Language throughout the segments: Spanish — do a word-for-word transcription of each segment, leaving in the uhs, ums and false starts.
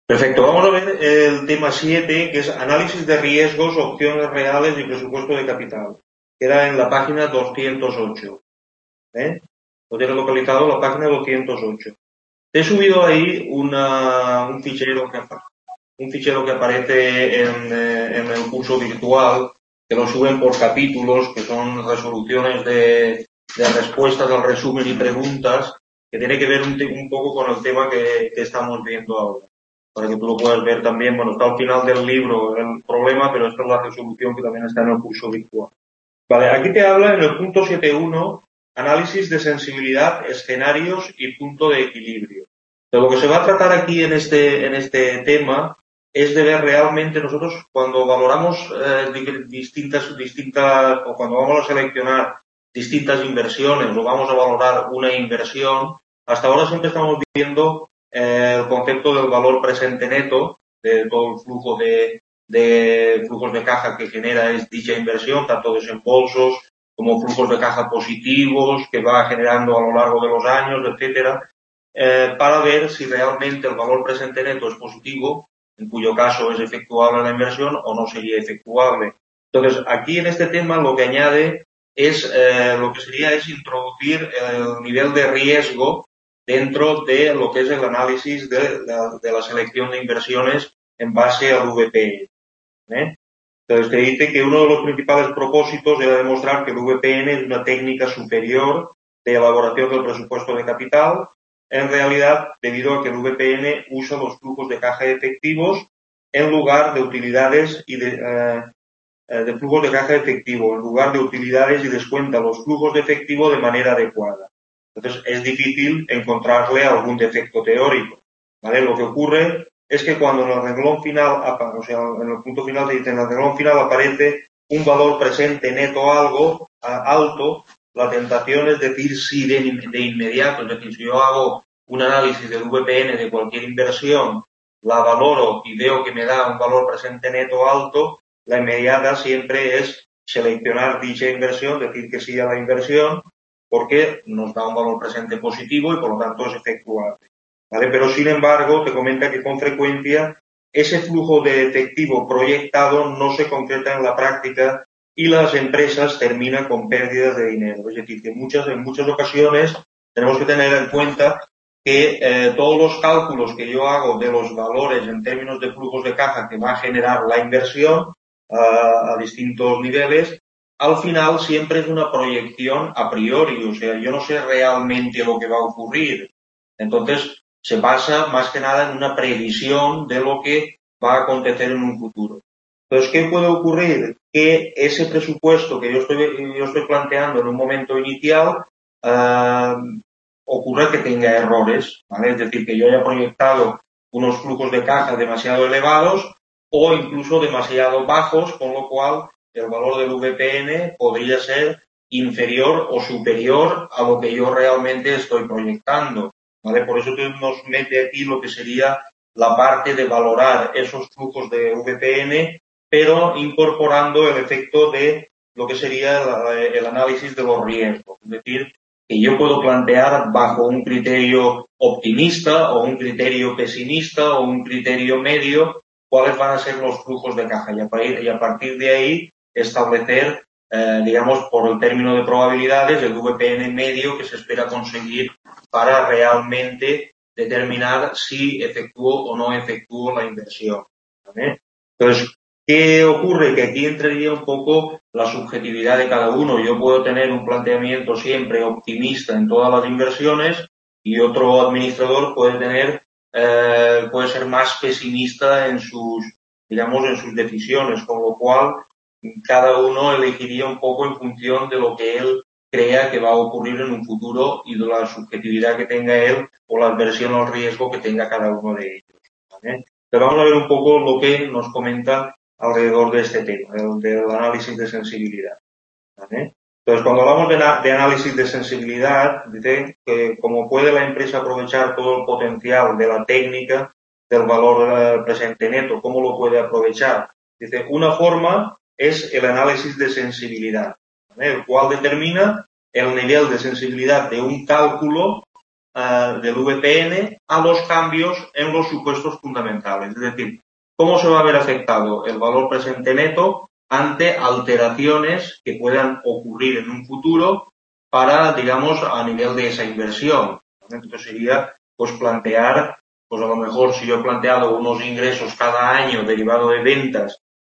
Perfecto, vamos a ver el tema siete, que es análisis de riesgos, opciones reales y presupuesto de capital. Queda en la página doscientos ocho. ¿eh? Lo tienes localizado en la página doscientos ocho. Te he subido ahí una, un, fichero que, un fichero que aparece en, eh, en el curso virtual, que lo suben por capítulos, que son resoluciones de, de respuestas al resumen y preguntas, que tiene que ver un, un poco con el tema que, que estamos viendo ahora. Para que tú lo puedas ver también, bueno, está al final del libro el problema, pero esta es la resolución que también está en el curso virtual. Vale, aquí te habla en el punto siete punto uno, análisis de sensibilidad, escenarios y punto de equilibrio. Pero lo que se va a tratar aquí en este, en este tema es de ver realmente nosotros cuando valoramos eh, distintas, distintas, o cuando vamos a seleccionar distintas inversiones o vamos a valorar una inversión, hasta ahora siempre estamos viendo eh, el concepto del valor presente neto, de todo el flujo de, de flujos de caja que genera es dicha inversión, tanto desembolsos como flujos de caja positivos que va generando a lo largo de los años, etcétera, eh, para ver si realmente el valor presente neto es positivo, en cuyo caso es efectuable la inversión o no sería efectuable. Entonces, aquí en este tema lo que añade es, eh, lo que sería es introducir el nivel de riesgo dentro de lo que es el análisis de la, de la selección de inversiones en base al V P N. ¿eh? Entonces, te dice que uno de los principales propósitos era demostrar que el V P N es una técnica superior de elaboración del presupuesto de capital, en realidad debido a que el V P N usa los flujos de caja efectivos en lugar de utilidades y de, eh, de flujos de caja efectivo, en lugar de utilidades y descuenta los flujos de efectivo de manera adecuada. Entonces, es difícil encontrarle algún defecto teórico, ¿vale? Lo que ocurre es que cuando en el renglón final, o sea, en el punto final te dice, en el renglón final aparece un valor presente neto algo, alto, la tentación es decir sí de, de inmediato, es decir, si yo hago un análisis del V P N de cualquier inversión, la valoro y veo que me da un valor presente neto alto, la inmediata siempre es seleccionar dicha inversión, decir que sí a la inversión, porque nos da un valor presente positivo y por lo tanto es efectuable. ¿Vale? Pero sin embargo, te comenta que con frecuencia ese flujo de efectivo proyectado no se concreta en la práctica y las empresas terminan con pérdidas de dinero. Es decir, que muchas, en muchas ocasiones tenemos que tener en cuenta que eh, todos los cálculos que yo hago de los valores en términos de flujos de caja que va a generar la inversión a, a distintos niveles, al final siempre es una proyección a priori, o sea, yo no sé realmente lo que va a ocurrir. Entonces, se basa más que nada en una previsión de lo que va a acontecer en un futuro. Entonces, ¿qué puede ocurrir? Que ese presupuesto que yo estoy, yo estoy planteando en un momento inicial eh, ocurre que tenga errores, ¿vale? Es decir, que yo haya proyectado unos flujos de caja demasiado elevados o incluso demasiado bajos, con lo cual el valor del V P N podría ser inferior o superior a lo que yo realmente estoy proyectando, ¿vale? Por eso nos mete aquí lo que sería la parte de valorar esos flujos de V P N, pero incorporando el efecto de lo que sería el, el análisis de los riesgos. Es decir, que yo puedo plantear bajo un criterio optimista o un criterio pesimista o un criterio medio cuáles van a ser los flujos de caja y a partir, y a partir de ahí establecer, eh, digamos, por el término de probabilidades, el V P N medio que se espera conseguir para realmente determinar si efectúo o no efectúo la inversión. ¿Vale? Entonces, ¿qué ocurre? Que aquí entraría un poco la subjetividad de cada uno. Yo puedo tener un planteamiento siempre optimista en todas las inversiones y otro administrador puede tener, eh, puede ser más pesimista en sus, digamos, en sus decisiones, con lo cual cada uno elegiría un poco en función de lo que él crea que va a ocurrir en un futuro y de la subjetividad que tenga él o la aversión al riesgo que tenga cada uno de ellos. ¿Vale? Pero vamos a ver un poco lo que nos comenta alrededor de este tema, el del análisis de sensibilidad. ¿Vale? Entonces, cuando hablamos de, de análisis de sensibilidad, dice que como puede la empresa aprovechar todo el potencial de la técnica del valor eh, presente neto, ¿cómo lo puede aprovechar? Dice, una forma es el análisis de sensibilidad, ¿vale? El cual determina el nivel de sensibilidad de un cálculo uh, del V P N a los cambios en los supuestos fundamentales. Es decir, cómo se va a ver afectado el valor presente neto ante alteraciones que puedan ocurrir en un futuro para, digamos, a nivel de esa inversión. Entonces sería, pues, plantear, pues a lo mejor si yo he planteado unos ingresos cada año derivado de ventas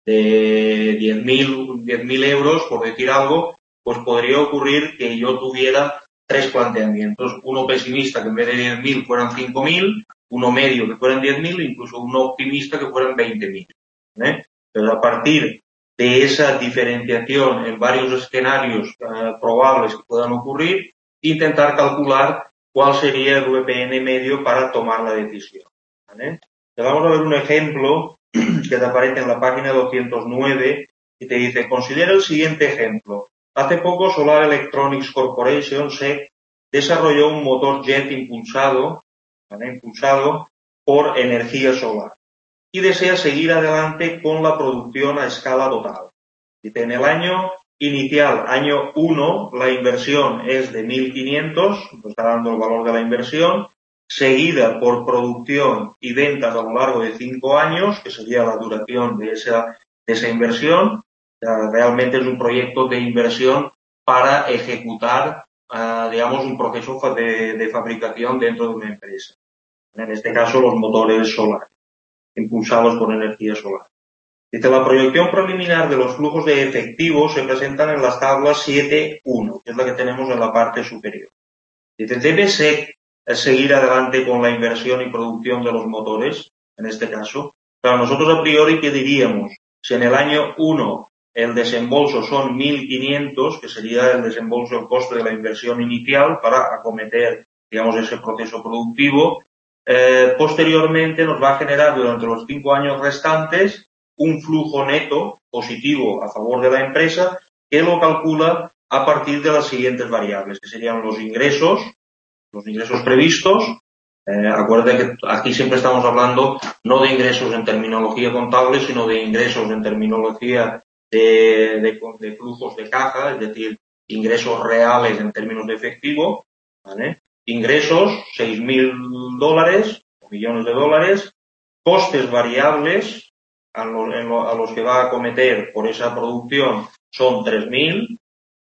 de diez mil euros, por decir algo, pues podría ocurrir que yo tuviera tres planteamientos. Uno pesimista, que en vez de diez mil fueran cinco mil, uno medio que fueran diez mil, incluso uno optimista que fueran veinte mil. ¿eh? Pero a partir de esa diferenciación en varios escenarios eh, probables que puedan ocurrir, intentar calcular cuál sería el V P N medio para tomar la decisión. ¿vale? Te vamos a ver un ejemplo que te aparece en la página doscientos nueve y te dice, considera el siguiente ejemplo. Hace poco Solar Electronics Corporation, S E C, desarrolló un motor jet impulsado, ¿vale? impulsado por energía solar y desea seguir adelante con la producción a escala total. Dice, en el año inicial, año uno, la inversión es de mil quinientos, nos está dando el valor de la inversión, seguida por producción y ventas a lo largo de cinco años, que sería la duración de esa, de esa inversión. Realmente es un proyecto de inversión para ejecutar, uh, digamos, un proceso de, de fabricación dentro de una empresa. En este caso, los motores solares, impulsados por energía solar. Dice, la proyección preliminar de los flujos de efectivo se presentan en las tablas siete uno, que es la que tenemos en la parte superior. Dice, ¿debe S E C seguir adelante con la inversión y producción de los motores, en este caso? Claro, nosotros a priori, ¿qué diríamos? Si en el año uno el desembolso son mil quinientos, que sería el desembolso, el coste de la inversión inicial para acometer, digamos, ese proceso productivo, eh, posteriormente nos va a generar durante los cinco años restantes un flujo neto positivo a favor de la empresa que lo calcula a partir de las siguientes variables, que serían los ingresos, los ingresos previstos. Eh, acuérdate que aquí siempre estamos hablando no de ingresos en terminología contable, sino de ingresos en terminología de, de, de flujos de caja, es decir, ingresos reales en términos de efectivo, ¿vale? Ingresos, seis mil dólares, o millones de dólares, costes variables a, lo, en lo, a los que va a acometer por esa producción son tres mil,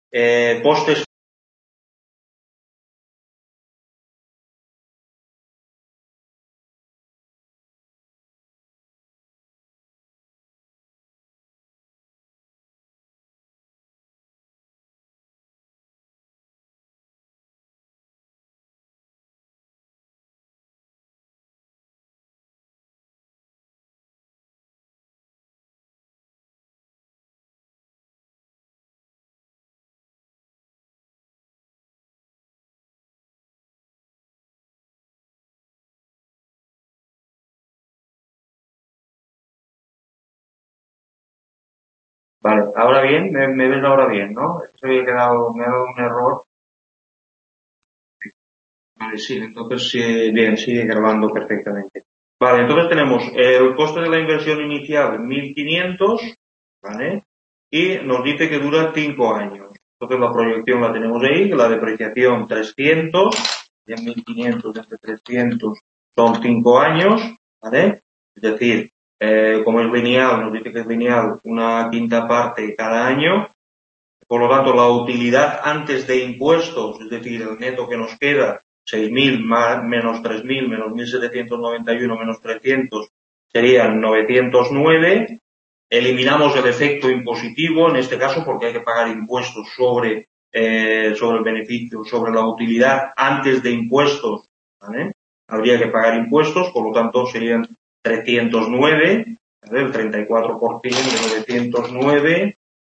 eh, costes Vale, ahora bien, me, me ves ahora bien, ¿no? Esto me ha quedado, me ha dado un error. Vale, sí, entonces sí, bien, sigue grabando perfectamente. Vale, entonces tenemos el coste de la inversión inicial mil quinientos, ¿vale? Y nos dice que dura cinco años. Entonces la proyección la tenemos ahí, la depreciación trescientos, de mil quinientos entre trescientos son cinco años, ¿vale? Es decir, eh, como es lineal, nos dice que es lineal una quinta parte cada año. Por lo tanto, la utilidad antes de impuestos, es decir, el neto que nos queda, seis mil más, menos tres mil, menos mil setecientos noventa y uno, menos trescientos, serían novecientos nueve. Eliminamos el efecto impositivo, en este caso, porque hay que pagar impuestos sobre, eh, sobre el beneficio, sobre la utilidad antes de impuestos, ¿vale? Habría que pagar impuestos, por lo tanto, serían trescientos nueve, ¿vale? El treinta y cuatro por ciento de novecientos nueve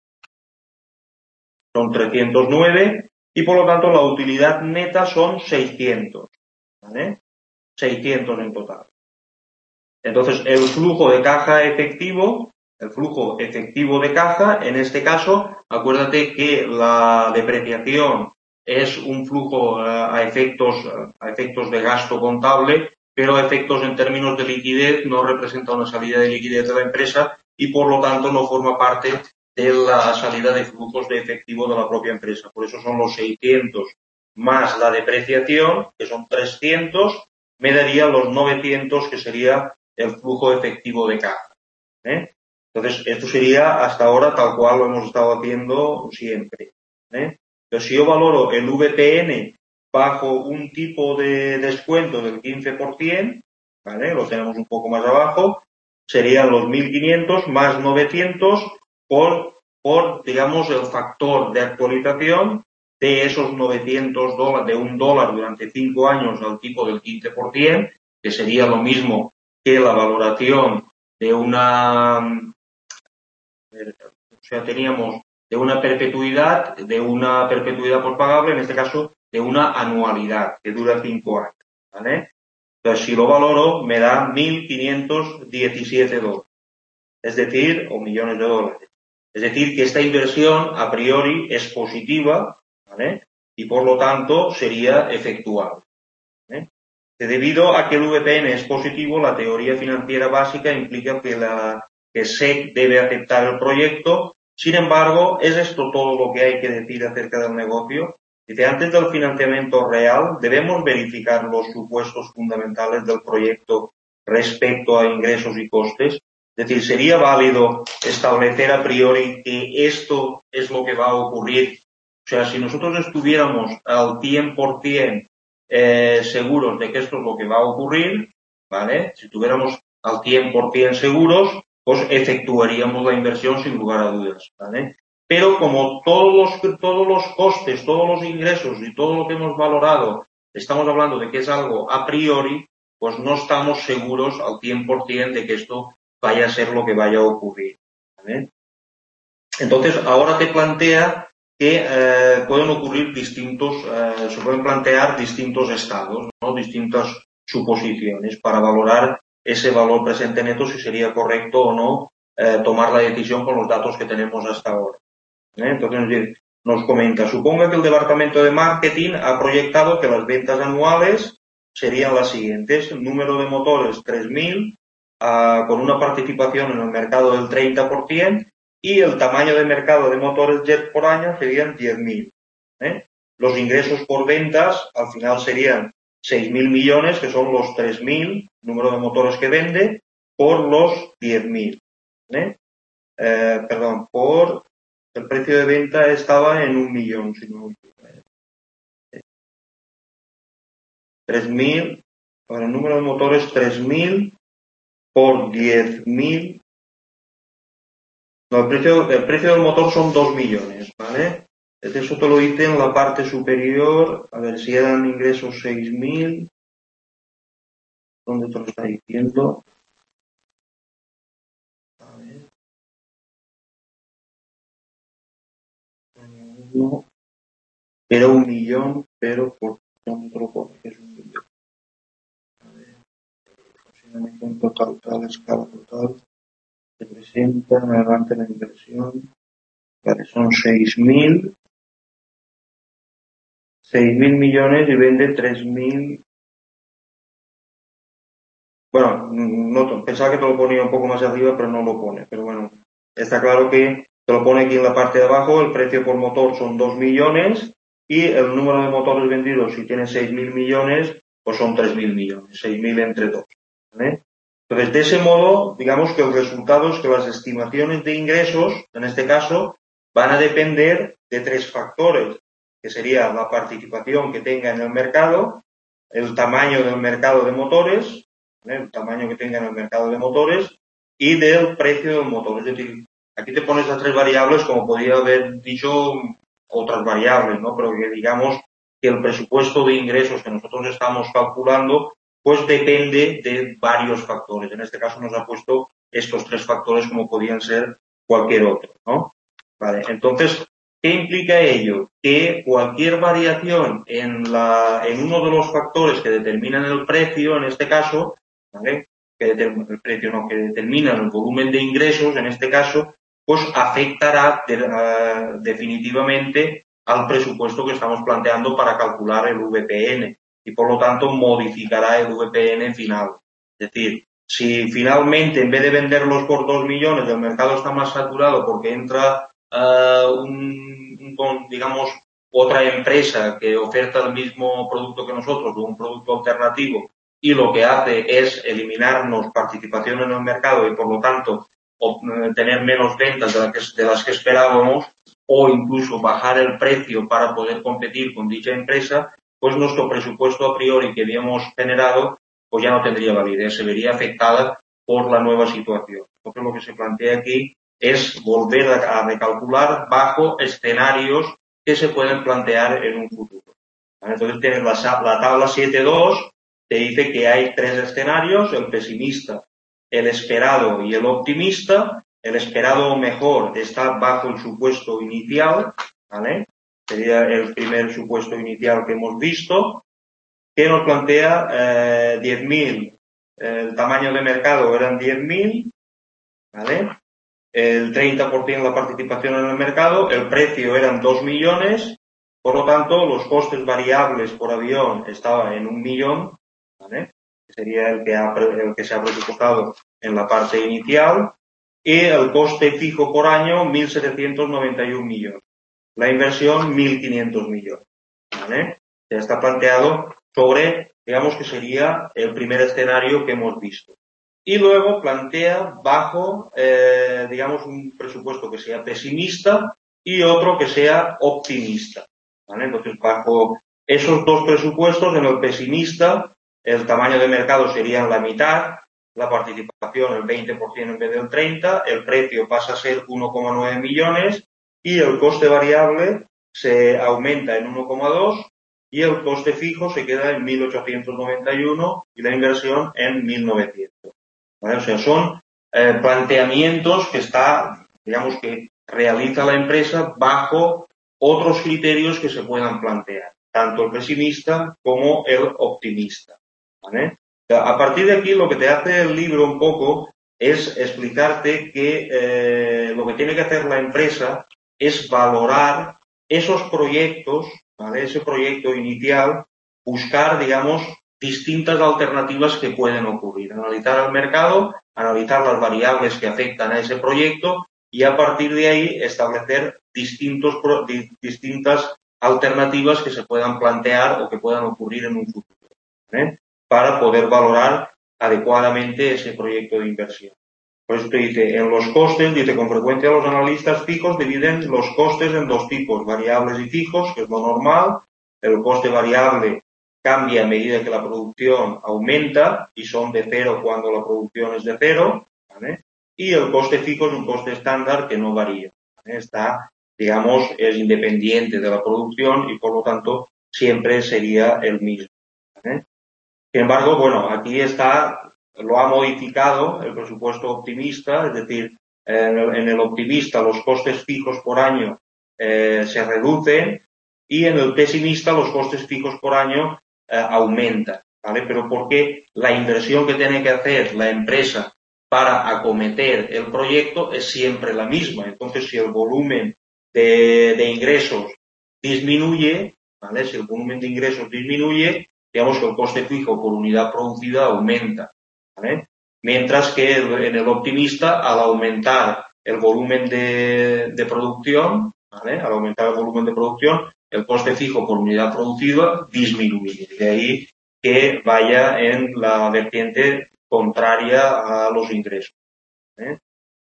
son trescientos nueve y por lo tanto la utilidad neta son seiscientos, ¿vale? seiscientos en total. Entonces, el flujo de caja efectivo, el flujo efectivo de caja, en este caso, acuérdate que la depreciación es un flujo a efectos, a efectos de gasto contable, pero a efectos en términos de liquidez no representa una salida de liquidez de la empresa y por lo tanto no forma parte de la salida de flujos de efectivo de la propia empresa. Por eso son los seiscientos más la depreciación, que son trescientos, me daría los novecientos, que sería el flujo efectivo de caja. ¿eh? Entonces, esto sería hasta ahora tal cual lo hemos estado haciendo siempre. ¿eh? Pero si yo valoro el V P N bajo un tipo de descuento del quince por ciento, ¿vale? Lo tenemos un poco más abajo, serían los mil quinientos más novecientos por, por, digamos, el factor de actualización de esos novecientos dólares, de un dólar durante cinco años al tipo del quince por ciento, que sería lo mismo que la valoración de una, o sea, teníamos de una perpetuidad, de una perpetuidad por pagable, en este caso, de una anualidad, que dura cinco años, ¿vale? Entonces, si lo valoro, me da mil quinientos diecisiete dólares, es decir, o millones de dólares. Es decir, que esta inversión, a priori, es positiva, ¿vale? Y, por lo tanto, sería efectuable. ¿eh? Que debido a que el V P N es positivo, la teoría financiera básica implica que la que S E C debe aceptar el proyecto. Sin embargo, ¿es esto todo lo que hay que decir acerca del negocio? Dice, antes del financiamiento real, debemos verificar los supuestos fundamentales del proyecto respecto a ingresos y costes. Es decir, ¿sería válido establecer a priori que esto es lo que va a ocurrir? O sea, si nosotros estuviéramos al cien por ciento eh, seguros de que esto es lo que va a ocurrir, ¿vale? Si tuviéramos al cien por ciento seguros, pues efectuaríamos la inversión sin lugar a dudas, ¿vale? Pero como todos los, todos los costes, todos los ingresos y todo lo que hemos valorado, estamos hablando de que es algo a priori, pues no estamos seguros al cien por ciento de que esto vaya a ser lo que vaya a ocurrir, ¿vale? Entonces, ahora te plantea que eh, pueden ocurrir distintos, eh, se pueden plantear distintos estados, ¿no? Distintas suposiciones para valorar ese valor presente neto, si sería correcto o no eh, tomar la decisión con los datos que tenemos hasta ahora. ¿eh? Entonces, nos comenta, suponga que el departamento de marketing ha proyectado que las ventas anuales serían las siguientes: número de motores tres mil, uh, con una participación en el mercado del treinta por ciento, y el tamaño de mercado de motores jet por año serían diez mil. ¿eh? Los ingresos por ventas al final serían seis mil millones, que son los tres mil, número de motores que vende, por los diez mil. ¿eh? Eh, perdón, por el precio de venta estaba en un millón, si no me equivoco. tres mil, para el número de motores tres mil por diez mil. No, el precio, el precio del motor son dos millones, ¿vale? Eso te lo hice en la parte superior, a ver si eran ingresos seis mil. ¿Dónde te lo está diciendo? A ver. No. Era un millón, pero por ¿dónde te lo pone? Que es un millón. A ver. Funcionamiento total, total, escala total. Se presenta, adelante la inversión. Vale, son seis mil. seis mil millones y vende tres mil. Bueno, no, pensaba que te lo ponía un poco más arriba, pero no lo pone. Pero bueno, está claro que te lo pone aquí en la parte de abajo. El precio por motor son dos millones y el número de motores vendidos, si tiene seis mil millones, pues son tres mil millones. seis mil entre dos. ¿vale? Entonces, de ese modo, digamos que el resultado es que las estimaciones de ingresos, en este caso, van a depender de tres factores, que sería la participación que tenga en el mercado, el tamaño del mercado de motores, ¿eh? el tamaño que tenga en el mercado de motores y del precio del motor. Es decir, aquí te pones las tres variables, como podría haber dicho otras variables, ¿no? Pero que digamos que el presupuesto de ingresos que nosotros estamos calculando pues depende de varios factores. En este caso nos ha puesto estos tres factores como podían ser cualquier otro, ¿no? Vale, entonces, ¿qué implica ello? Que cualquier variación en, la, en uno de los factores que determinan el precio, en este caso, ¿vale? Que el precio no, que determinan el volumen de ingresos, en este caso, pues afectará de, uh, definitivamente al presupuesto que estamos planteando para calcular el V P N. Y por lo tanto modificará el V P N final. Es decir, si finalmente en vez de venderlos por dos millones el mercado está más saturado porque entra uh, un, un, digamos, otra empresa que oferta el mismo producto que nosotros, un producto alternativo, y lo que hace es eliminarnos participación en el mercado y, por lo tanto, tener menos ventas de las que, de las que esperábamos, o incluso bajar el precio para poder competir con dicha empresa, pues nuestro presupuesto a priori que habíamos generado pues ya no tendría validez, se vería afectada por la nueva situación. Entonces lo que se plantea aquí es volver a recalcular bajo escenarios que se pueden plantear en un futuro. ¿Vale? Entonces tienes la, la tabla siete punto dos, te dice que hay tres escenarios, el pesimista, el esperado y el optimista. El esperado mejor está bajo el supuesto inicial, ¿vale? Sería el primer supuesto inicial que hemos visto, que nos plantea eh, diez mil. El tamaño de mercado eran diez mil, ¿vale? El treinta por ciento la participación en el mercado, el precio eran dos millones, por lo tanto, los costes variables por avión estaban en un millón, ¿vale? Sería el que, ha, el que se ha presupuestado en la parte inicial, y el coste fijo por año, mil setecientos noventa y uno millones. La inversión, mil quinientos millones, ¿vale? Ya está planteado sobre, digamos que sería el primer escenario que hemos visto. Y luego plantea bajo, eh, digamos, un presupuesto que sea pesimista y otro que sea optimista, ¿vale? Entonces, bajo esos dos presupuestos, en el pesimista, el tamaño de mercado sería la mitad, la participación el veinte por ciento en vez del treinta por ciento, el precio pasa a ser uno coma nueve millones y el coste variable se aumenta en uno coma dos y el coste fijo se queda en mil ochocientos noventa y uno y la inversión en mil novecientos. ¿Vale? O sea, son eh, planteamientos que está, digamos que realiza la empresa bajo otros criterios que se puedan plantear, tanto el pesimista como el optimista, ¿vale? A partir de aquí lo que te hace el libro un poco es explicarte que eh, lo que tiene que hacer la empresa es valorar esos proyectos, ¿vale? Ese proyecto inicial, buscar, digamos, distintas alternativas que pueden ocurrir, analizar el mercado, analizar las variables que afectan a ese proyecto y a partir de ahí establecer distintos, distintas alternativas que se puedan plantear o que puedan ocurrir en un futuro, ¿eh? Para poder valorar adecuadamente ese proyecto de inversión. Por eso te dice, en los costes, dice, con frecuencia los analistas fijos dividen los costes en dos tipos, variables y fijos, que es lo normal. El coste variable cambia a medida que la producción aumenta y son de cero cuando la producción es de cero, ¿vale? Y el coste fijo es un coste estándar que no varía, ¿vale? Está, digamos, es independiente de la producción y por lo tanto siempre sería el mismo, ¿vale? Sin embargo, bueno, aquí está, lo ha modificado el presupuesto optimista, es decir, en el, en el optimista los costes fijos por año eh, se reducen y en el pesimista los costes fijos por año eh, aumentan, ¿vale? Pero porque la inversión que tiene que hacer la empresa para acometer el proyecto es siempre la misma. Entonces, si el volumen de, de ingresos disminuye, ¿vale? Si el volumen de ingresos disminuye, digamos que el coste fijo por unidad producida aumenta, ¿vale? Mientras que el, en el optimista, al aumentar el volumen de, de producción, ¿vale? Al aumentar el volumen de producción, el coste fijo por unidad producida disminuye. De ahí que vaya en la vertiente contraria a los ingresos, ¿eh?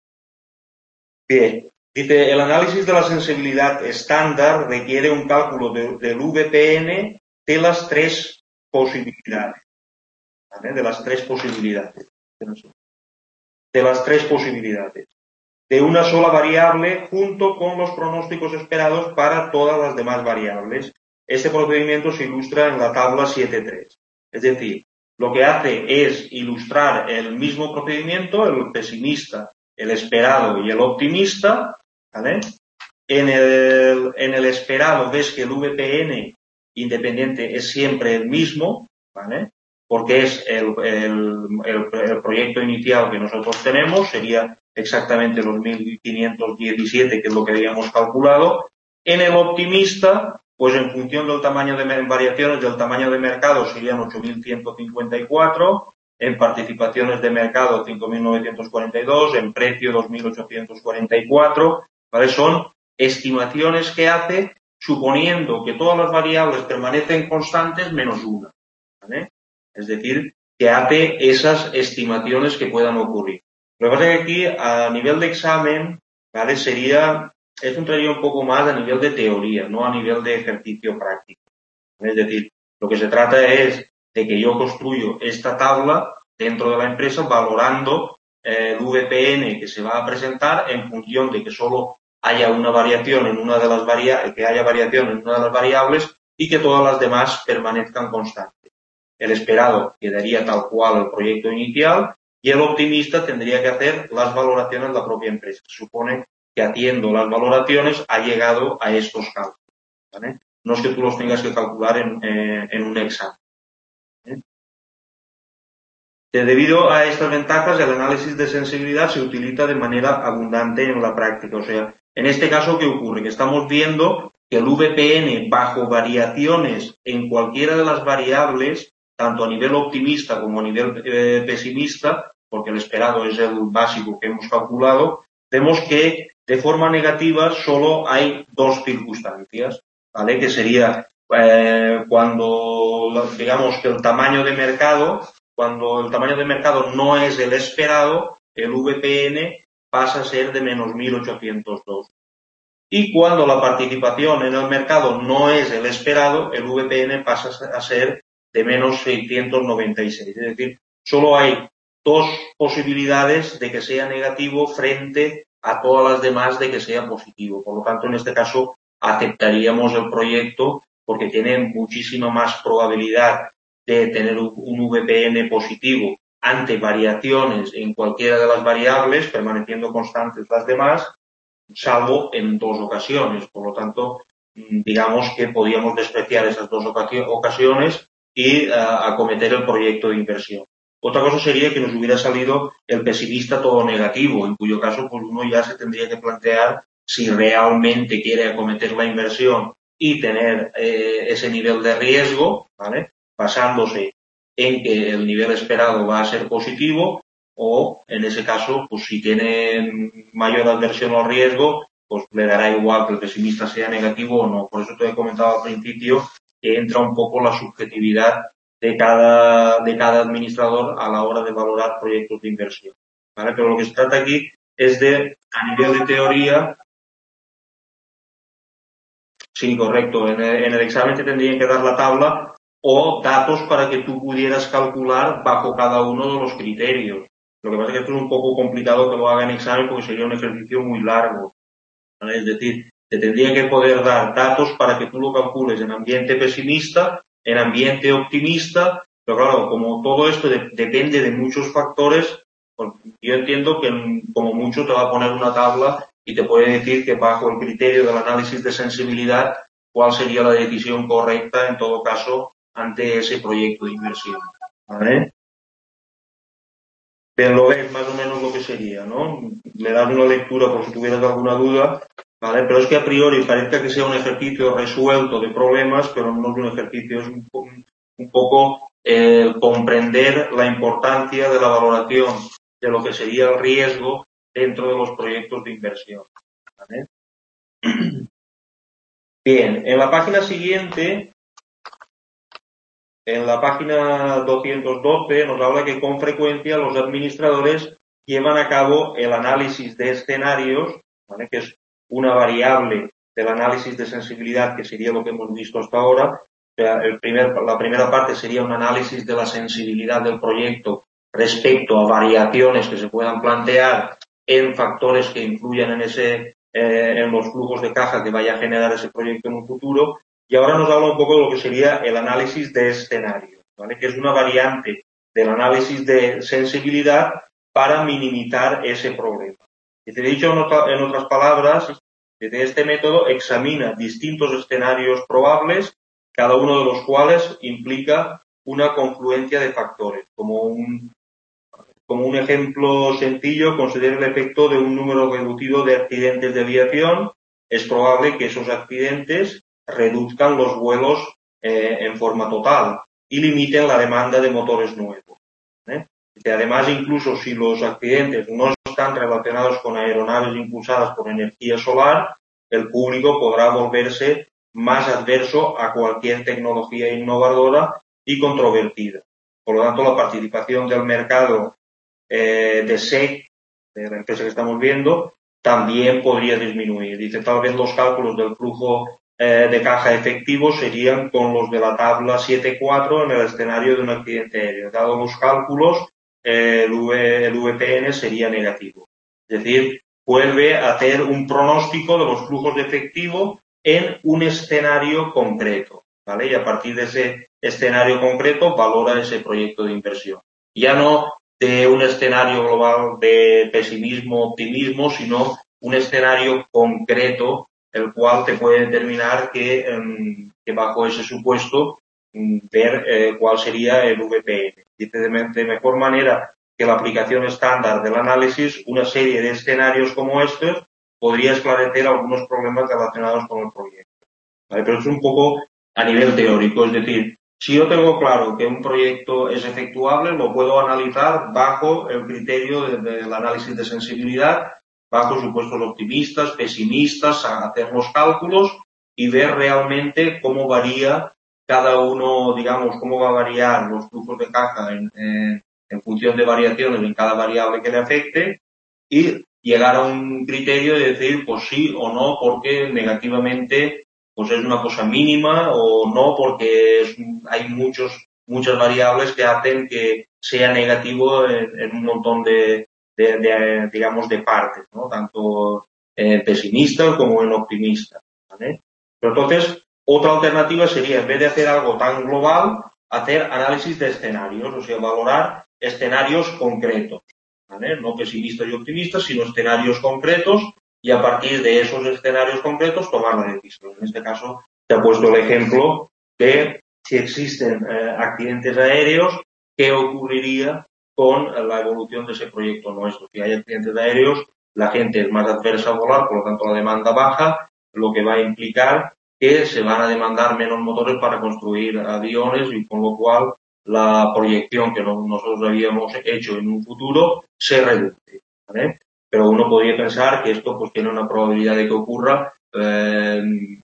Bien. Dice, el análisis de la sensibilidad estándar requiere un cálculo de, del V P N de las tres posibilidades, ¿vale? De las tres posibilidades. De las tres posibilidades. De una sola variable junto con los pronósticos esperados para todas las demás variables. Este procedimiento se ilustra en la tabla siete punto tres. Es decir, lo que hace es ilustrar el mismo procedimiento, el pesimista, el esperado y el optimista, ¿vale? En el, en el esperado ves que el V P N independiente es siempre el mismo, ¿vale? Porque es el, el, el, el proyecto inicial que nosotros tenemos, sería exactamente los mil quinientos diecisiete, que es lo que habíamos calculado. En el optimista, pues en función del tamaño de variaciones del tamaño de mercado serían ocho mil ciento cincuenta y cuatro, en participaciones de mercado cinco mil novecientos cuarenta y dos, en precio dos mil ochocientos cuarenta y cuatro, ¿vale? Son estimaciones que hace suponiendo que todas las variables permanecen constantes menos una, ¿vale? Es decir, que hace esas estimaciones que puedan ocurrir. Lo que pasa es que aquí, a nivel de examen, ¿vale? Sería, esto entraría un poco más a nivel de teoría, no a nivel de ejercicio práctico. Es decir, lo que se trata es de que yo construyo esta tabla dentro de la empresa valorando eh, el V P N que se va a presentar en función de que solo haya una variación en una de las variables, que haya variación en una de las variables y que todas las demás permanezcan constantes. El esperado quedaría tal cual el proyecto inicial y el optimista tendría que hacer las valoraciones de la propia empresa. Se supone que haciendo las valoraciones ha llegado a estos cálculos, ¿vale? No es que tú los tengas que calcular en, eh, en un examen, ¿eh? Debido a estas ventajas, el análisis de sensibilidad se utiliza de manera abundante en la práctica. O sea, en este caso, ¿qué ocurre? Que estamos viendo que el V P N bajo variaciones en cualquiera de las variables, tanto a nivel optimista como a nivel eh, pesimista, porque el esperado es el básico que hemos calculado, vemos que de forma negativa solo hay dos circunstancias, ¿vale? Que sería eh, cuando, digamos, que el tamaño de mercado, cuando el tamaño de mercado no es el esperado, el V P N pasa a ser de menos mil ochocientos dos. Y cuando la participación en el mercado no es el esperado, el V P N pasa a ser de menos seiscientos noventa y seis. Es decir, solo hay dos posibilidades de que sea negativo frente a todas las demás de que sea positivo. Por lo tanto, en este caso, aceptaríamos el proyecto porque tiene muchísima más probabilidad de tener un V P N positivo ante variaciones en cualquiera de las variables, permaneciendo constantes las demás, salvo en dos ocasiones. Por lo tanto, digamos que podíamos despreciar esas dos ocasiones y uh, acometer el proyecto de inversión. Otra cosa sería que nos hubiera salido el pesimista todo negativo, en cuyo caso pues uno ya se tendría que plantear si realmente quiere acometer la inversión y tener eh, ese nivel de riesgo, ¿vale? Basándose en que el nivel esperado va a ser positivo, o en ese caso, pues si tiene mayor adversión al riesgo, pues le dará igual que el pesimista sea negativo o no. Por eso te he comentado al principio que entra un poco la subjetividad de cada, de cada administrador a la hora de valorar proyectos de inversión, ¿vale? Pero lo que se trata aquí es de, a nivel de teoría, sí, correcto, en el, en el examen te tendrían que dar la tabla o datos para que tú pudieras calcular bajo cada uno de los criterios. Lo que pasa es que esto es un poco complicado que lo haga en examen porque sería un ejercicio muy largo, ¿vale? Es decir, te tendría que poder dar datos para que tú lo calcules en ambiente pesimista, en ambiente optimista, pero claro, como todo esto de, depende de muchos factores, pues yo entiendo que como mucho te va a poner una tabla y te puede decir que bajo el criterio del análisis de sensibilidad, cuál sería la decisión correcta en todo caso ante ese proyecto de inversión, ¿vale? Pero lo ves más o menos lo que sería, ¿no? Le das una lectura por si tuvieras alguna duda, ¿vale? Pero es que a priori parezca que sea un ejercicio resuelto de problemas, pero no es un ejercicio, es un, un poco eh, comprender la importancia de la valoración de lo que sería el riesgo dentro de los proyectos de inversión, ¿vale? Bien, en la página siguiente, en la página doscientos doce, nos habla que con frecuencia los administradores llevan a cabo el análisis de escenarios, ¿vale? Que es una variable del análisis de sensibilidad, que sería lo que hemos visto hasta ahora. O sea, el primer, la primera parte sería un análisis de la sensibilidad del proyecto respecto a variaciones que se puedan plantear en factores que influyan en ese, eh, en los flujos de caja que vaya a generar ese proyecto en un futuro. Y ahora nos habla un poco de lo que sería el análisis de escenario, ¿vale? Que es una variante del análisis de sensibilidad para minimizar ese problema. Y te he dicho en, otra, en otras palabras, que este método examina distintos escenarios probables, cada uno de los cuales implica una confluencia de factores. Como un, como un ejemplo sencillo, considera el efecto de un número reducido de accidentes de aviación. Es probable que esos accidentes reduzcan los vuelos eh, en forma total y limiten la demanda de motores nuevos, ¿eh? Y además, incluso si los accidentes no están relacionados con aeronaves impulsadas por energía solar, el público podrá volverse más adverso a cualquier tecnología innovadora y controvertida. Por lo tanto, la participación del mercado eh, de S E C, de la empresa que estamos viendo, también podría disminuir. Dice, tal vez los cálculos del flujo eh, de caja efectivo serían con los de la tabla siete punto cuatro en el escenario de un accidente aéreo. Dado los cálculos, eh, el, v, el V P N sería negativo. Es decir, vuelve a hacer un pronóstico de los flujos de efectivo en un escenario concreto, ¿vale? Y a partir de ese escenario concreto valora ese proyecto de inversión. Ya no de un escenario global de pesimismo, optimismo, sino un escenario concreto, el cual te puede determinar que, que bajo ese supuesto ver eh, cuál sería el V P N. Dice de, de mejor manera que la aplicación estándar del análisis, una serie de escenarios como estos podría esclarecer algunos problemas relacionados con el proyecto. ¿Vale? Pero es un poco a nivel teórico, es decir, si yo tengo claro que un proyecto es efectuable, lo puedo analizar bajo el criterio del de, de análisis de sensibilidad, bajo supuestos optimistas, pesimistas, hacer los cálculos y ver realmente cómo varía cada uno, digamos, cómo va a variar los flujos de caja en, en, en función de variaciones en cada variable que le afecte y llegar a un criterio de decir, pues sí o no, porque negativamente pues es una cosa mínima o no, porque es, hay muchos, muchas variables que hacen que sea negativo en, en un montón de, de, de, digamos, de partes, ¿no? Tanto eh, pesimista como en optimista, ¿vale? Pero entonces, otra alternativa sería, en vez de hacer algo tan global, hacer análisis de escenarios, o sea, valorar escenarios concretos, ¿vale? No pesimistas y optimistas, sino escenarios concretos y a partir de esos escenarios concretos tomar la decisión. En este caso, te he puesto el ejemplo de si existen eh, accidentes aéreos, qué ocurriría con la evolución de ese proyecto nuestro. Si hay accidentes aéreos, la gente es más adversa a volar, por lo tanto la demanda baja, lo que va a implicar que se van a demandar menos motores para construir aviones y con lo cual la proyección que nosotros habíamos hecho en un futuro se reduce, ¿vale? Pero uno podría pensar que esto pues tiene una probabilidad de que ocurra eh,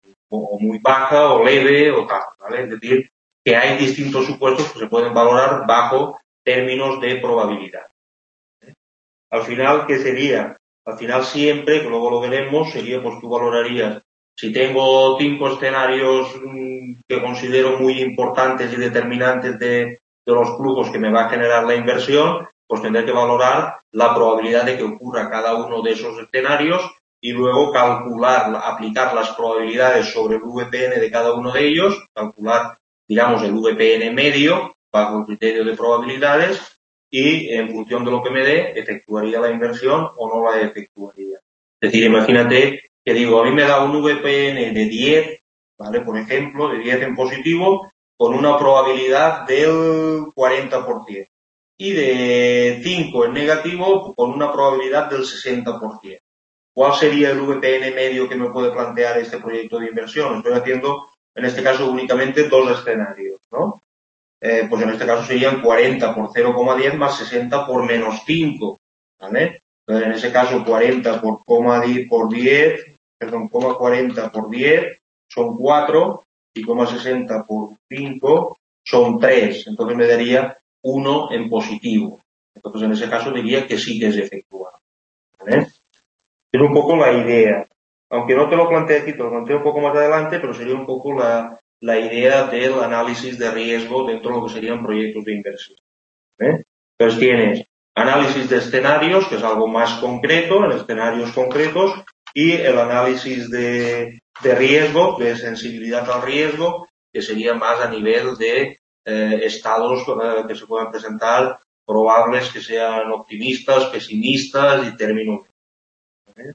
o muy baja o leve o tal, ¿vale? Es decir, que hay distintos supuestos que se pueden valorar bajo términos de probabilidad. ¿Eh? Al final, ¿qué sería? Al final siempre, que luego lo veremos, sería pues tú valorarías si tengo cinco escenarios mmm, que considero muy importantes y determinantes de, de los flujos que me va a generar la inversión, pues tendré que valorar la probabilidad de que ocurra cada uno de esos escenarios y luego calcular, aplicar las probabilidades sobre el V P N de cada uno de ellos, calcular, digamos, el V P N medio bajo el criterio de probabilidades y en función de lo que me dé, efectuaría la inversión o no la efectuaría. Es decir, imagínate que digo, a mí me da un V P N de diez, ¿vale? Por ejemplo, de diez en positivo, con una probabilidad del cuarenta por ciento. Y de cinco en negativo, con una probabilidad del sesenta por ciento. ¿Cuál sería el V P N medio que me puede plantear este proyecto de inversión? Estoy haciendo, en este caso, únicamente dos escenarios, ¿no? Eh, pues en este caso serían cuarenta por cero coma diez más sesenta por menos cinco, ¿vale? Entonces, en ese caso, cuarenta por, por diez, perdón, coma cuarenta por diez son cuatro y coma sesenta por cinco son tres. Entonces me daría uno en positivo. Entonces, en ese caso diría que sí que es efectuado, ¿vale? Es un poco la idea. Aunque no te lo planteé aquí, te lo planteo un poco más adelante, pero sería un poco la, la idea del análisis de riesgo dentro de lo que serían proyectos de inversión. ¿Eh? Entonces tienes análisis de escenarios, que es algo más concreto, en escenarios concretos, y el análisis de, de riesgo, de sensibilidad al riesgo, que sería más a nivel de eh, estados eh, que se puedan presentar, probables que sean optimistas, pesimistas y términos. ¿Eh?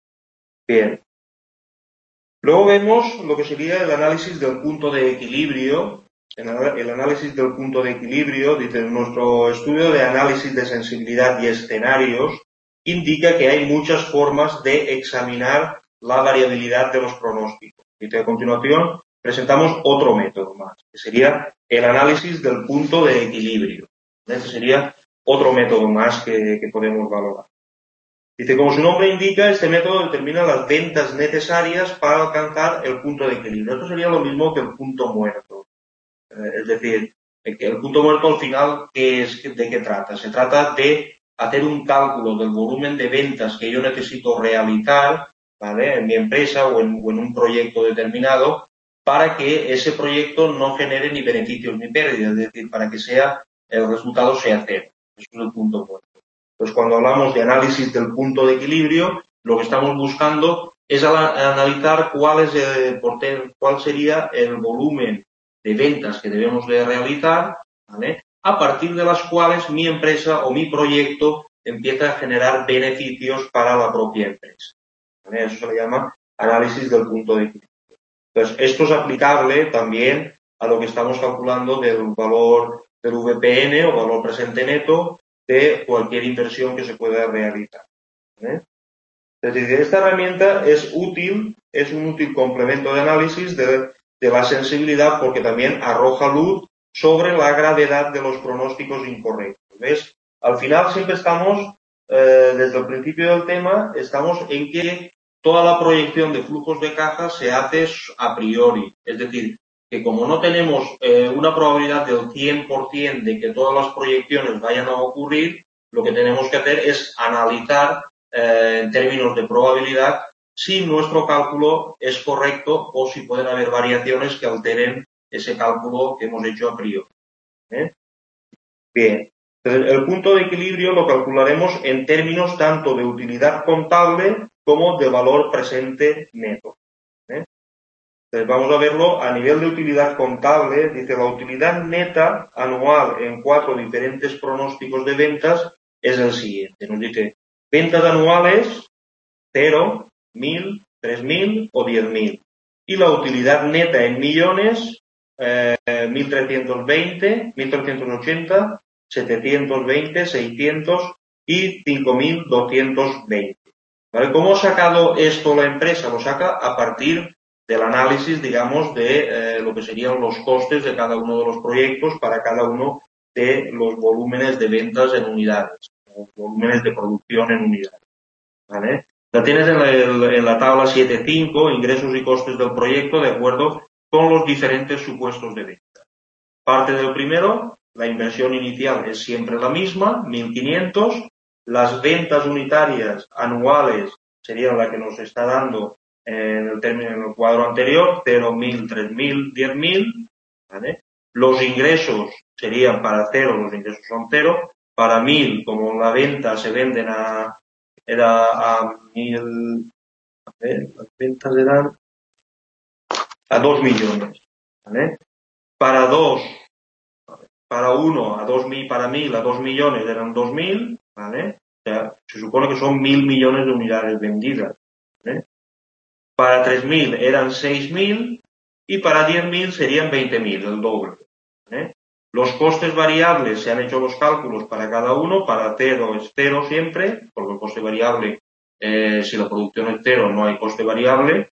Bien. Luego vemos lo que sería el análisis del punto de equilibrio. El análisis del punto de equilibrio, dice, nuestro estudio de análisis de sensibilidad y escenarios indica que hay muchas formas de examinar la variabilidad de los pronósticos. Y a continuación presentamos otro método más, que sería el análisis del punto de equilibrio. Este sería otro método más que, que podemos valorar. Dice, como su nombre indica, este método determina las ventas necesarias para alcanzar el punto de equilibrio. Esto sería lo mismo que el punto muerto. Eh, es decir, que el punto muerto al final, ¿qué es, ¿de qué trata? Se trata de hacer un cálculo del volumen de ventas que yo necesito realizar, ¿vale?, en mi empresa o en, o en un proyecto determinado, para que ese proyecto no genere ni beneficios ni pérdidas, es decir, para que sea, el resultado sea cero. Eso es el punto muerto. Pues cuando hablamos de análisis del punto de equilibrio, lo que estamos buscando es analizar cuál es el, cuál sería el volumen de ventas que debemos de realizar, ¿vale?, a partir de las cuales mi empresa o mi proyecto empieza a generar beneficios para la propia empresa, ¿vale? Eso se le llama análisis del punto de equilibrio. Entonces, esto es aplicable también a lo que estamos calculando del valor del V P N o valor presente neto de cualquier inversión que se pueda realizar, ¿eh? Es decir, esta herramienta es útil, es un útil complemento de análisis de, de la sensibilidad porque también arroja luz sobre la gravedad de los pronósticos incorrectos. ¿Ves? Al final siempre estamos, eh, desde el principio del tema, estamos en que toda la proyección de flujos de caja se hace a priori. Es decir, que como no tenemos eh, una probabilidad del cien por ciento de que todas las proyecciones vayan a ocurrir, lo que tenemos que hacer es analizar eh, en términos de probabilidad si nuestro cálculo es correcto o si pueden haber variaciones que alteren ese cálculo que hemos hecho a priori, ¿eh? Bien. Entonces, el punto de equilibrio lo calcularemos en términos tanto de utilidad contable como de valor presente neto, ¿eh? Entonces, vamos a verlo a nivel de utilidad contable. Dice, la utilidad neta anual en cuatro diferentes pronósticos de ventas es el siguiente. Nos dice, ventas anuales, cero, mil, tres mil o diez mil. Y la utilidad neta en millones, eh, mil trescientos veinte, mil trescientos ochenta, setecientos veinte, seiscientos y cinco mil doscientos veinte. ¿Vale? ¿Cómo ha sacado esto la empresa? Lo saca a partir del análisis, digamos, de eh, lo que serían los costes de cada uno de los proyectos para cada uno de los volúmenes de ventas en unidades, los volúmenes de producción en unidades, ¿vale? La tienes en la, en la tabla siete punto cinco, ingresos y costes del proyecto, de acuerdo con los diferentes supuestos de venta. Parte del primero, la inversión inicial es siempre la misma, mil quinientos. Las ventas unitarias anuales serían la que nos está dando en el término, en el cuadro anterior, cero, mil, tres mil, diez mil, ¿vale? Los ingresos serían para cero, los ingresos son cero. Para mil, como la venta se venden a, era a mil, a ver, las ventas eran a dos millones, ¿vale? Para dos, para uno, a dos mil, para mil, a dos millones eran dos mil, ¿vale? O sea, se supone que son mil millones de unidades vendidas, ¿vale? Para tres mil eran seis mil y para diez mil serían veinte mil, el doble, ¿vale? Los costes variables, se han hecho los cálculos para cada uno. Para cero es cero siempre, porque el coste variable, eh, si la producción es cero, no hay coste variable.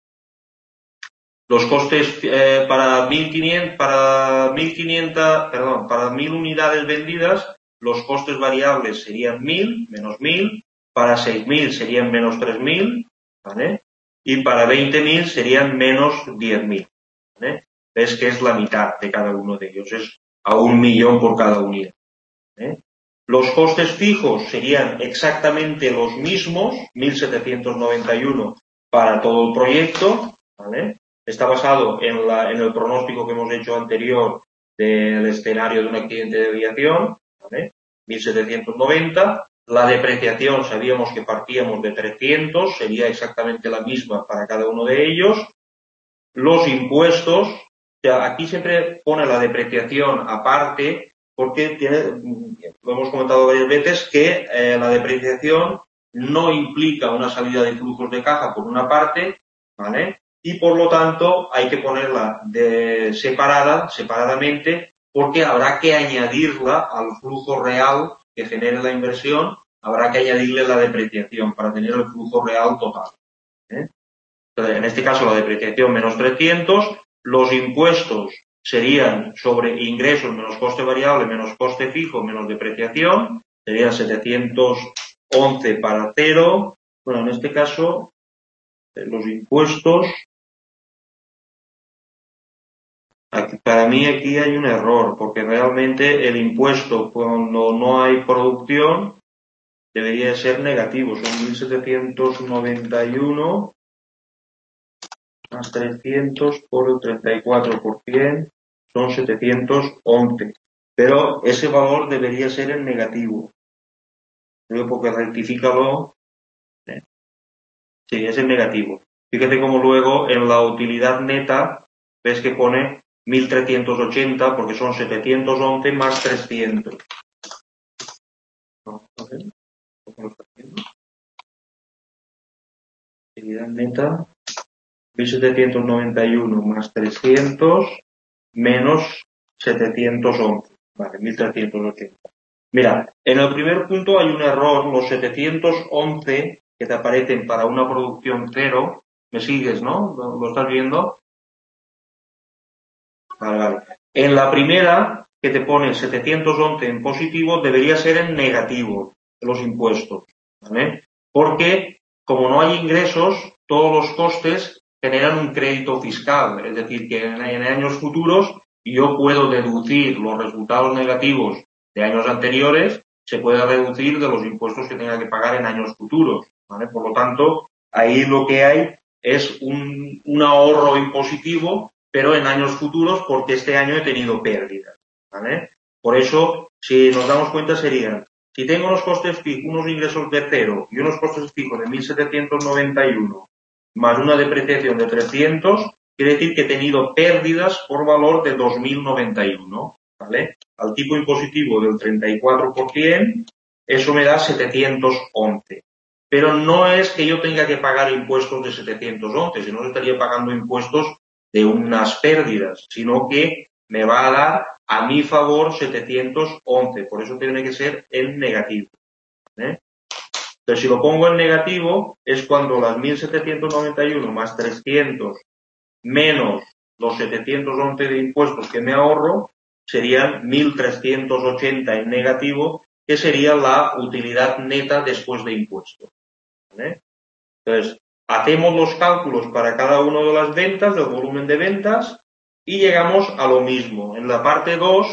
Los costes eh, para mil quinientos, para mil quinientos, perdón, para mil unidades vendidas, los costes variables serían mil, menos mil. Para seis mil serían menos tres mil, ¿vale? Y para veinte mil serían menos diez mil, ¿vale? Ves que es la mitad de cada uno de ellos, es a un millón por cada unidad, ¿eh? Los costes fijos serían exactamente los mismos, mil setecientos noventa y uno para todo el proyecto, ¿vale? Está basado en, la, en el pronóstico que hemos hecho anterior del escenario de un accidente de aviación, ¿vale? mil setecientos noventa. La depreciación, sabíamos que partíamos de trescientos, sería exactamente la misma para cada uno de ellos. Los impuestos, o sea, aquí siempre pone la depreciación aparte porque tiene, lo hemos comentado varias veces, que eh, la depreciación no implica una salida de flujos de caja por una parte, ¿vale? Y por lo tanto hay que ponerla de separada, separadamente, porque habrá que añadirla al flujo real que genere la inversión, habrá que añadirle la depreciación para tener el flujo real total, ¿eh? Entonces, en este caso la depreciación menos trescientos, los impuestos serían sobre ingresos menos coste variable menos coste fijo menos depreciación, serían setecientos once para cero. Bueno, en este caso, los impuestos, aquí, para mí aquí hay un error, porque realmente el impuesto cuando no hay producción debería ser negativo. Son mil setecientos noventa y uno más trescientos por el treinta y cuatro por ciento, son setecientos once. Pero ese valor debería ser en negativo. Creo porque rectifícalo. ¿eh? Sí, es en negativo. Fíjate cómo luego en la utilidad neta ves que pone mil trescientos ochenta porque son setecientos once más trescientos. ¿No? ¿Cómo lo está haciendo? Utilidad neta mil setecientos noventa y uno más trescientos menos setecientos once. Vale, mil trescientos ochenta. Mira, en el primer punto hay un error. Los setecientos once que te aparecen para una producción cero, ¿me sigues, no? ¿Lo, lo estás viendo? Vale, vale. En la primera, que te pone setecientos once en positivo, debería ser en negativo los impuestos, ¿vale? Porque, como no hay ingresos, todos los costes generan un crédito fiscal. Es decir, que en, en años futuros yo puedo deducir los resultados negativos de años anteriores, se puede reducir de los impuestos que tenga que pagar en años futuros, ¿vale? Por lo tanto, ahí lo que hay es un, un ahorro impositivo, pero en años futuros porque este año he tenido pérdidas, ¿vale? Por eso, si nos damos cuenta serían, si tengo unos costes fijos, unos ingresos de cero y unos costes fijos de mil setecientos noventa y uno más una depreciación de trescientos, quiere decir que he tenido pérdidas por valor de dos mil noventa y uno, ¿vale? Al tipo impositivo del treinta y cuatro por ciento, eso me da setecientos once. Pero no es que yo tenga que pagar impuestos de setecientos once, si no estaría pagando impuestos de unas pérdidas, sino que me va a dar a mi favor setecientos once, por eso tiene que ser en negativo. ¿eh? Entonces, si lo pongo en negativo, es cuando las mil setecientos noventa y uno más trescientos menos los setecientos once de impuestos que me ahorro, serían mil trescientos ochenta en negativo, que sería la utilidad neta después de impuestos. ¿vale? Entonces, hacemos los cálculos para cada una de las ventas, del volumen de ventas, y llegamos a lo mismo. En la parte dos,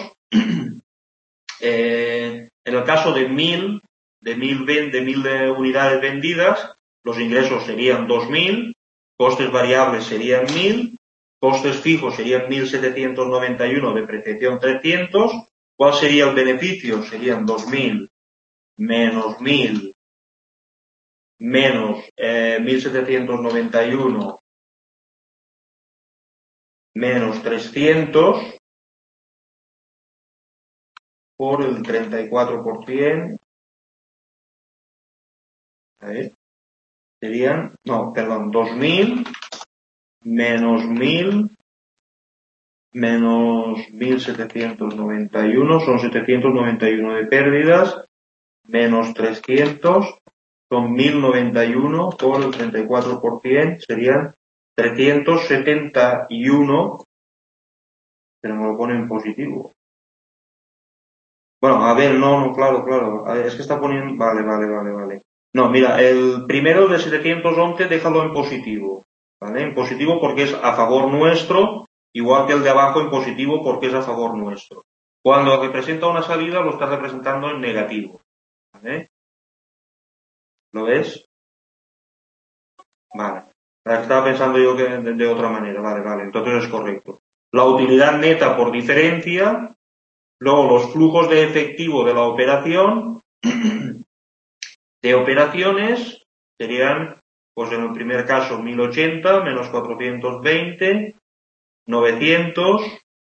eh, en el caso de mil, de mil, de mil unidades vendidas, los ingresos serían dos mil, costes variables serían mil, costes fijos serían mil setecientos noventa y uno, depreciación trescientos. ¿Cuál sería el beneficio? Serían dos mil menos mil menos eh, mil setecientos noventa y uno menos trescientos por el treinta y cuatro por ciento. A ver, serían, no, perdón, dos mil menos mil menos mil setecientos noventa y uno, son setecientos noventa y uno de pérdidas, menos trescientos, son mil noventa y uno por el treinta y cuatro por ciento, serían trescientos setenta y uno, pero me lo pone en positivo. Bueno, a ver, no, no, claro, claro, a ver, es que está poniendo, vale, vale, vale, vale. No, mira, el primero de setecientos once déjalo en positivo, ¿vale? En positivo porque es a favor nuestro, igual que el de abajo en positivo porque es a favor nuestro. Cuando representa una salida lo está representando en negativo, ¿vale? ¿Lo ves? Vale. Estaba pensando yo que de, de otra manera, vale, vale, entonces es correcto. La utilidad neta por diferencia, luego los flujos de efectivo de la operación, de operaciones serían, pues en el primer caso, mil ochenta menos cuatrocientos veinte, novecientos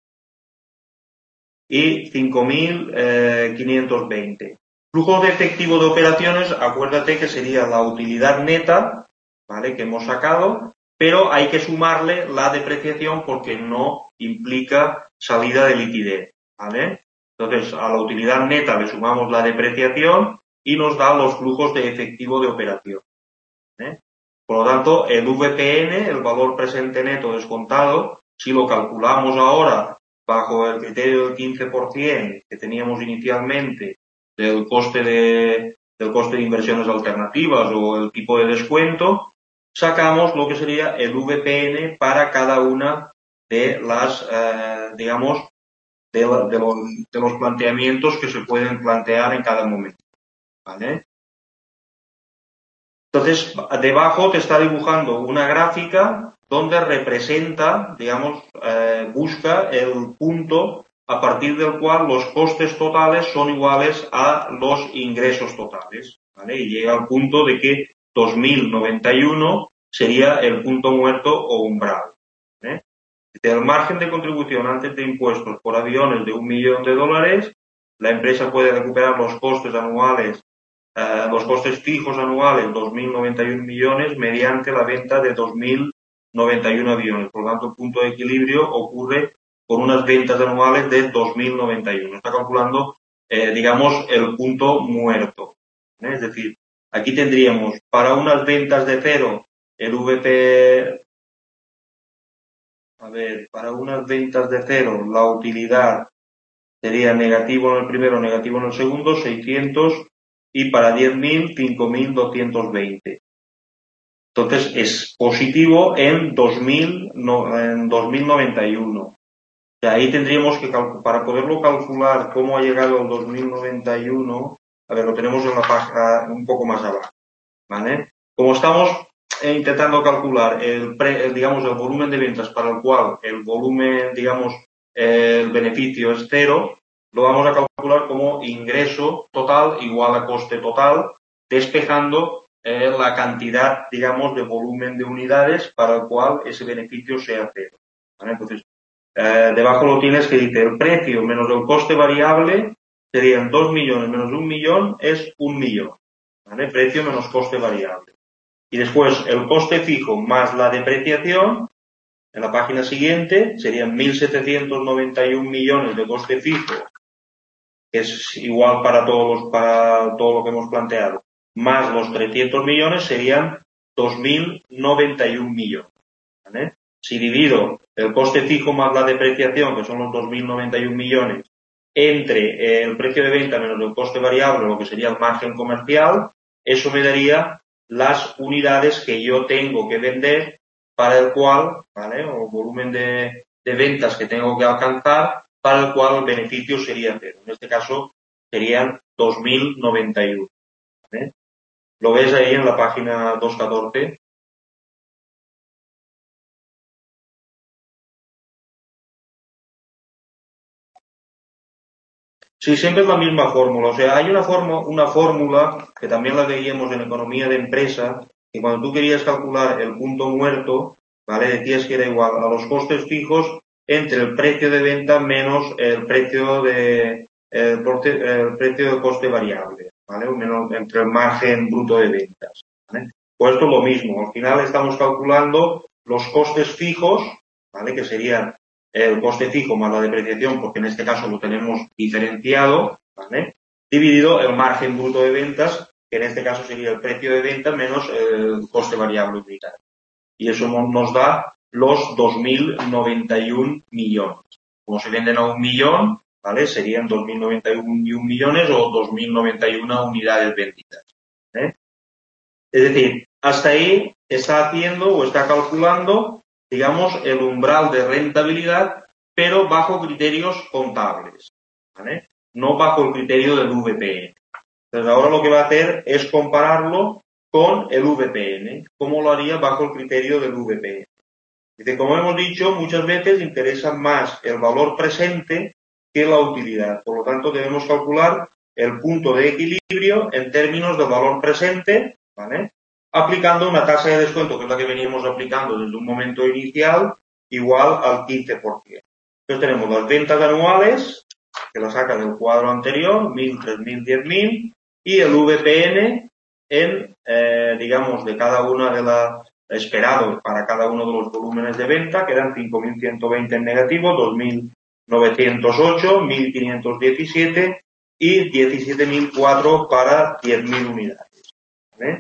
y cinco mil quinientos veinte. Flujo de efectivo de operaciones, acuérdate que sería la utilidad neta, ¿vale? Que hemos sacado, pero hay que sumarle la depreciación porque no implica salida de liquidez, ¿vale? Entonces, a la utilidad neta le sumamos la depreciación y nos da los flujos de efectivo de operación. ¿eh? Por lo tanto, el V P N, el valor presente neto descontado, si lo calculamos ahora bajo el criterio del quince por ciento que teníamos inicialmente del coste de, del coste de inversiones alternativas o el tipo de descuento, sacamos lo que sería el V P N para cada una de las, eh, digamos, de, de, los, de los planteamientos que se pueden plantear en cada momento, ¿vale? Entonces, debajo te está dibujando una gráfica donde representa, digamos, eh, busca el punto a partir del cual los costes totales son iguales a los ingresos totales, ¿vale? Y llega al punto de que dos mil noventa y uno sería el punto muerto o umbral, ¿eh? El margen de contribución antes de impuestos por aviones de un millón de dólares, la empresa puede recuperar los costes anuales, eh, los costes fijos anuales, dos mil noventa y uno millones, mediante la venta de dos mil noventa y uno aviones. Por lo tanto, el punto de equilibrio ocurre con unas ventas anuales de dos mil noventa y uno. Está calculando, eh, digamos, el punto muerto, ¿eh? Es decir, aquí tendríamos para unas ventas de cero el V P, a ver, para unas ventas de cero la utilidad sería negativo en el primero, negativo en el segundo, seiscientos, y para diez mil, cinco mil doscientos veinte. Entonces es positivo en dos mil, no, en dos mil noventa y uno. O sea, ahí tendríamos que, para poderlo calcular cómo ha llegado el dos mil noventa y uno, a ver, lo tenemos en la página un poco más abajo, ¿vale? Como estamos intentando calcular el, pre, el, digamos, el volumen de ventas para el cual el volumen, digamos, el beneficio es cero, lo vamos a calcular como ingreso total igual a coste total, despejando eh, la cantidad, digamos, de volumen de unidades para el cual ese beneficio sea cero, ¿vale? Entonces, eh, debajo lo tienes que dice el precio menos el coste variable serían dos millones menos un millón es un millón, ¿vale? Precio menos coste variable. Y después el coste fijo más la depreciación, en la página siguiente, serían mil setecientos noventa y un millones de coste fijo, que es igual para todos, para todo lo que hemos planteado, más los trescientos millones serían dos mil noventa y un millones, ¿vale? Si divido el coste fijo más la depreciación, que son los dos mil noventa y un millones, entre el precio de venta menos el coste variable, lo que sería el margen comercial, eso me daría las unidades que yo tengo que vender para el cual, ¿vale? O volumen de, de ventas que tengo que alcanzar para el cual el beneficio sería cero. En este caso serían dos mil noventa y uno, ¿vale? ¿Lo ves ahí en la página doscientos catorce? Sí, siempre es la misma fórmula. O sea, hay una forma, una fórmula que también la veíamos en economía de empresa, que cuando tú querías calcular el punto muerto, ¿vale? Decías que era igual a los costes fijos entre el precio de venta menos el precio de, el, el precio de coste variable, ¿vale? O menos entre el margen bruto de ventas, ¿vale? Pues esto es lo mismo. Al final estamos calculando los costes fijos, ¿vale? Que serían el coste fijo más la depreciación, porque en este caso lo tenemos diferenciado, ¿vale? Dividido el margen bruto de ventas, que en este caso sería el precio de venta menos el coste variable unitario. Y eso nos da los dos mil noventa y un millones. Como se venden a un millón, ¿vale? Serían dos mil noventa y un millones o dos mil noventa y una unidades vendidas, ¿eh? Es decir, hasta ahí está haciendo o está calculando, digamos, el umbral de rentabilidad, pero bajo criterios contables, ¿vale? No bajo el criterio del V P N. Entonces ahora lo que va a hacer es compararlo con el V P N. ¿Cómo lo haría bajo el criterio del V P N? Dice, como hemos dicho, muchas veces interesa más el valor presente que la utilidad. Por lo tanto, debemos calcular el punto de equilibrio en términos de valor presente, ¿vale? Aplicando una tasa de descuento, que es la que veníamos aplicando desde un momento inicial, igual al quince por ciento. Entonces tenemos las ventas anuales, que la saca del cuadro anterior, mil, tres mil, diez mil, y el V P N en, eh, digamos, de cada una de las esperados para cada uno de los volúmenes de venta, que eran cinco mil ciento veinte en negativo, dos mil novecientos ocho, mil quinientos diecisiete y diecisiete mil cuatro para diez mil unidades, ¿vale?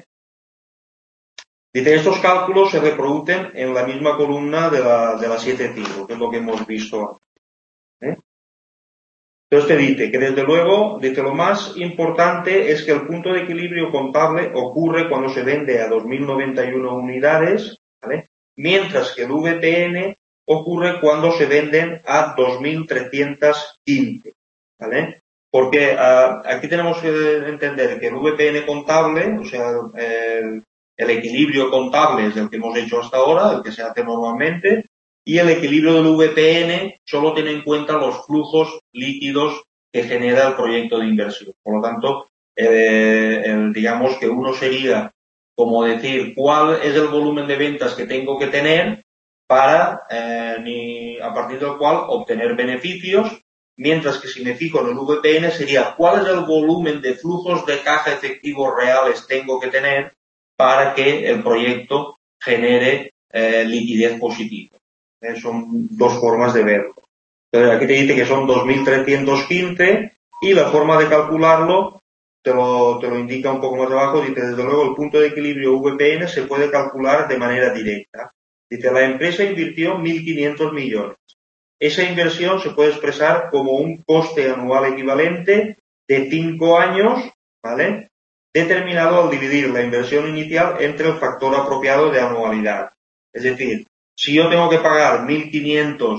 Dice, estos cálculos se reproducen en la misma columna de la, de la siete cinco, que es lo que hemos visto antes, ¿eh? Entonces te dice que desde luego, dice lo más importante es que el punto de equilibrio contable ocurre cuando se vende a dos mil noventa y uno unidades, ¿vale? Mientras que el V P N ocurre cuando se venden a dos mil trescientos quince, ¿vale? Porque uh, aquí tenemos que entender que el V P N contable, o sea, el, el equilibrio contable es el que hemos hecho hasta ahora, el que se hace normalmente, y el equilibrio del V P N solo tiene en cuenta los flujos líquidos que genera el proyecto de inversión. Por lo tanto, eh, el, digamos que uno sería como decir cuál es el volumen de ventas que tengo que tener para, eh, ni, a partir del cual obtener beneficios, mientras que si me fijo en el V P N sería cuál es el volumen de flujos de caja efectivos reales tengo que tener para que el proyecto genere eh, liquidez positiva. Eh, son dos formas de verlo. Entonces, aquí te dice que son dos mil trescientos quince y la forma de calcularlo te lo, te lo indica un poco más abajo. Dice, desde luego, el punto de equilibrio V P N se puede calcular de manera directa. Dice, la empresa invirtió mil quinientos millones. Esa inversión se puede expresar como un coste anual equivalente de cinco años, ¿vale? Determinado al dividir la inversión inicial entre el factor apropiado de anualidad. Es decir, si yo tengo que pagar mil quinientos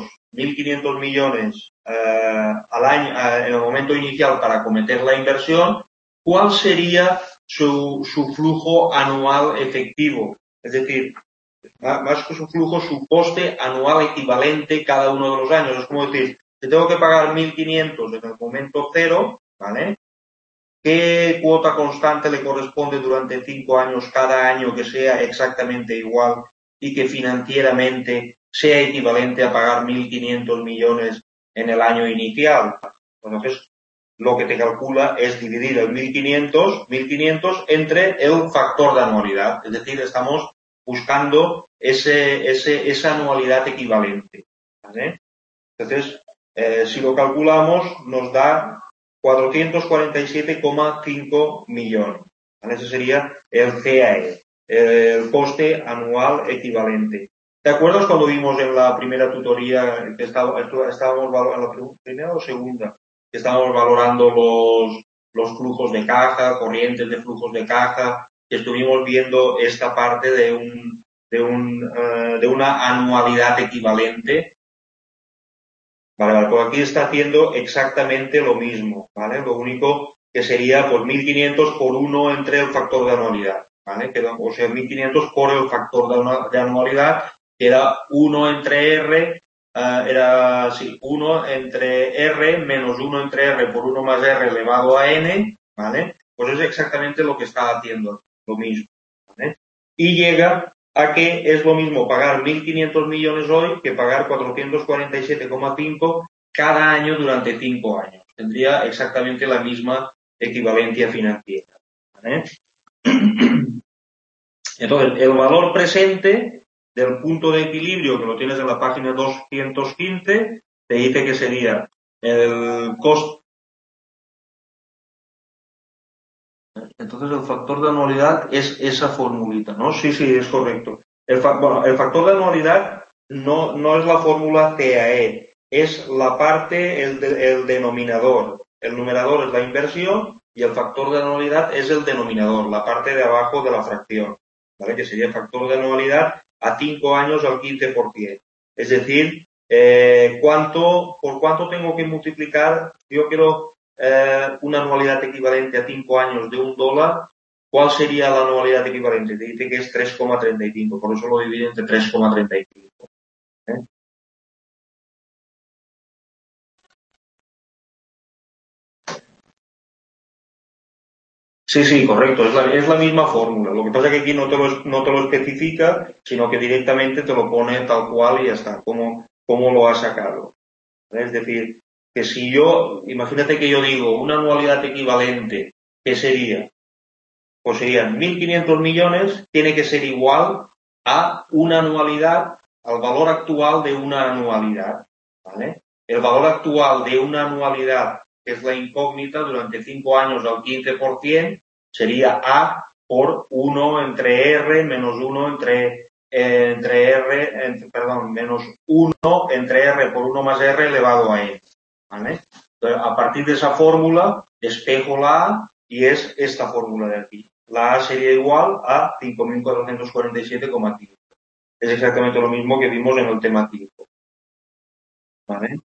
millones eh, al año, eh, en el momento inicial para acometer la inversión, ¿cuál sería su, su flujo anual efectivo? Es decir, más que su flujo, su coste anual equivalente cada uno de los años. Es como decir, si tengo que pagar mil quinientos en el momento cero, ¿vale? ¿Qué cuota constante le corresponde durante cinco años cada año que sea exactamente igual y que financieramente sea equivalente a pagar mil quinientos millones en el año inicial? Entonces, lo que te calcula es dividir el mil quinientos entre el factor de anualidad. Es decir, estamos buscando ese, ese, esa anualidad equivalente, ¿vale? Entonces, eh, si lo calculamos, nos da cuatrocientos cuarenta y siete coma cinco millones. ¿Vale? Ese sería el C A E, el coste anual equivalente. ¿Te acuerdas cuando vimos en la primera tutoría que estábamos, estábamos valorando, en la primera o segunda, que estábamos valorando los, los flujos de caja, corrientes de flujos de caja, que estuvimos viendo esta parte de un, de un, uh, de una anualidad equivalente? Vale, vale, pues aquí está haciendo exactamente lo mismo, ¿vale? Lo único que sería pues mil quinientos por uno entre el factor de anualidad, ¿vale? Que, o sea, mil quinientos por el factor de anualidad, que era uno entre R, uh, era, sí, uno entre R menos uno entre R por uno más R elevado a N, ¿vale? Pues es exactamente lo que está haciendo, lo mismo, ¿vale? Y llega a que es lo mismo pagar mil quinientos millones hoy que pagar cuatrocientos cuarenta y siete coma cinco cada año durante cinco años. Tendría exactamente la misma equivalencia financiera, ¿vale? Entonces, el valor presente del punto de equilibrio, que lo tienes en la página doscientos quince, te dice que sería el coste. Entonces, el factor de anualidad es esa formulita, ¿no? Sí, sí, es correcto. El, fa bueno, el factor de anualidad no, no es la fórmula C A E, es la parte, el, de, el denominador. El numerador es la inversión y el factor de anualidad es el denominador, la parte de abajo de la fracción, ¿vale? Que sería el factor de anualidad a cinco años al quince por ciento. Es decir, eh, ¿cuánto, por cuánto tengo que multiplicar? Yo quiero eh, una anualidad equivalente a cinco años de un dólar. ¿Cuál sería la anualidad equivalente? Te dice que es tres coma treinta y cinco, por eso lo divide entre tres coma treinta y cinco. ¿Eh? Sí, sí, correcto, es la, es la misma fórmula. Lo que pasa es que aquí no te lo, no te lo especifica, sino que directamente te lo pone tal cual y ya está, como, como lo ha sacado. Es decir, que si yo, imagínate que yo digo una anualidad equivalente, ¿qué sería? Pues serían mil quinientos millones, tiene que ser igual a una anualidad, al valor actual de una anualidad, ¿vale? El valor actual de una anualidad, que es la incógnita, durante cinco años al quince por ciento, sería A por uno entre R menos uno entre, eh, entre R, entre, perdón, menos uno entre R por uno más R elevado a N, ¿vale? Entonces, a partir de esa fórmula, despejo la A y es esta fórmula de aquí. La A sería igual a cinco mil cuatrocientos cuarenta y siete coma cinco. Es exactamente lo mismo que vimos en el tema cinco. ¿Vale?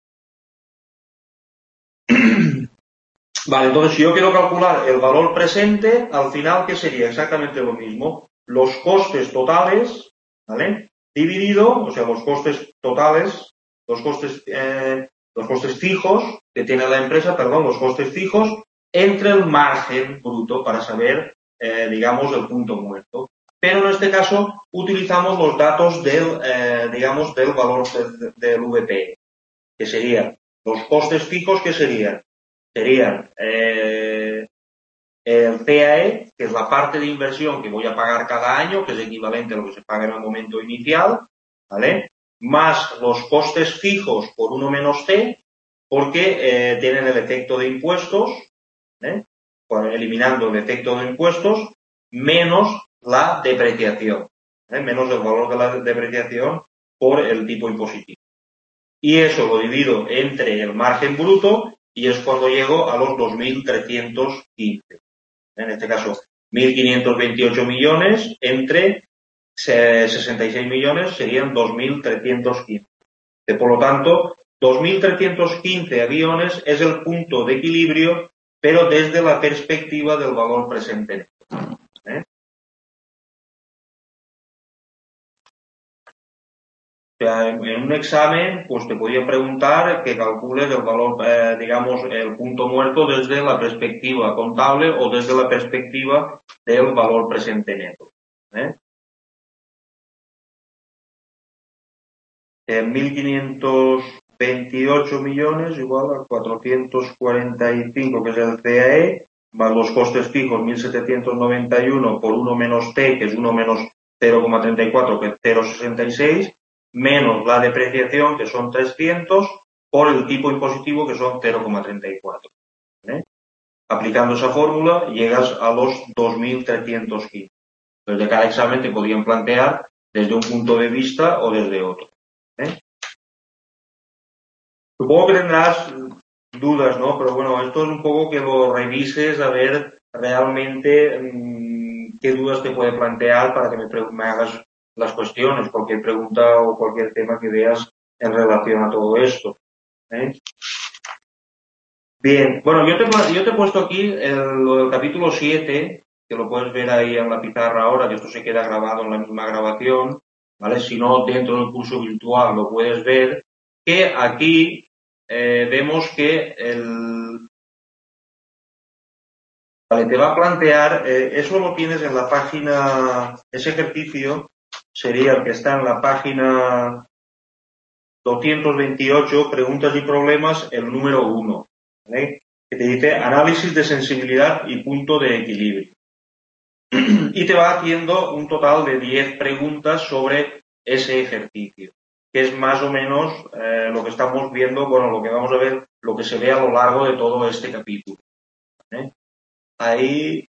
Vale, entonces si yo quiero calcular el valor presente, al final, ¿qué sería? Exactamente lo mismo. Los costes totales, ¿vale? Dividido, o sea, los costes totales, los costes, eh, los costes fijos que tiene la empresa, perdón, los costes fijos, entre el margen bruto para saber, eh, digamos, el punto muerto. Pero en este caso utilizamos los datos del, eh, digamos, del valor del, del V P, que serían los costes fijos, que serían serían eh, el C A E, que es la parte de inversión que voy a pagar cada año, que es equivalente a lo que se paga en el momento inicial, ¿vale? Más los costes fijos por uno menos T, porque eh, tienen el efecto de impuestos, ¿eh? Eliminando el efecto de impuestos, menos la depreciación, ¿eh? Menos el valor de la depreciación por el tipo impositivo. Y eso lo divido entre el margen bruto y es cuando llego a los dos mil trescientos quince. En este caso, mil quinientos veintiocho millones entre sesenta y seis millones serían dos mil trescientos quince. Por lo tanto, dos mil trescientos quince aviones es el punto de equilibrio, pero desde la perspectiva del valor presente. ¿Eh? En un examen, pues te podía preguntar que calcules el valor, eh, digamos, el punto muerto desde la perspectiva contable o desde la perspectiva del valor presente neto. ¿Eh? En mil quinientos veintiocho millones igual a cuatrocientos cuarenta y cinco, que es el C A E, más los costes fijos mil setecientos noventa y uno por uno menos T, que es uno menos cero coma treinta y cuatro, que es cero coma sesenta y seis, menos la depreciación, que son trescientos, por el tipo impositivo, que son cero coma treinta y cuatro. ¿Eh? Aplicando esa fórmula, llegas a los dos mil trescientos quince. Entonces, de cada examen te podían plantear desde un punto de vista o desde otro. ¿Eh? Supongo que tendrás dudas, ¿no? Pero bueno, esto es un poco que lo revises a ver realmente mmm, qué dudas te puede plantear para que me, me hagas las cuestiones, cualquier pregunta o cualquier tema que veas en relación a todo esto. ¿Eh? Bien, bueno, yo te, yo te he puesto aquí el, el capítulo siete, que lo puedes ver ahí en la pizarra ahora, que esto se queda grabado en la misma grabación, ¿vale? Si no, dentro del curso virtual lo puedes ver, que aquí eh, vemos que el... Vale, te va a plantear, eh, eso lo tienes en la página, ese ejercicio sería el que está en la página doscientos veintiocho, preguntas y problemas, el número uno, ¿vale? Que te dice análisis de sensibilidad y punto de equilibrio. Y te va haciendo un total de diez preguntas sobre ese ejercicio, que es más o menos eh, lo que estamos viendo, bueno, lo que vamos a ver, lo que se ve a lo largo de todo este capítulo. ¿Eh? Ahí...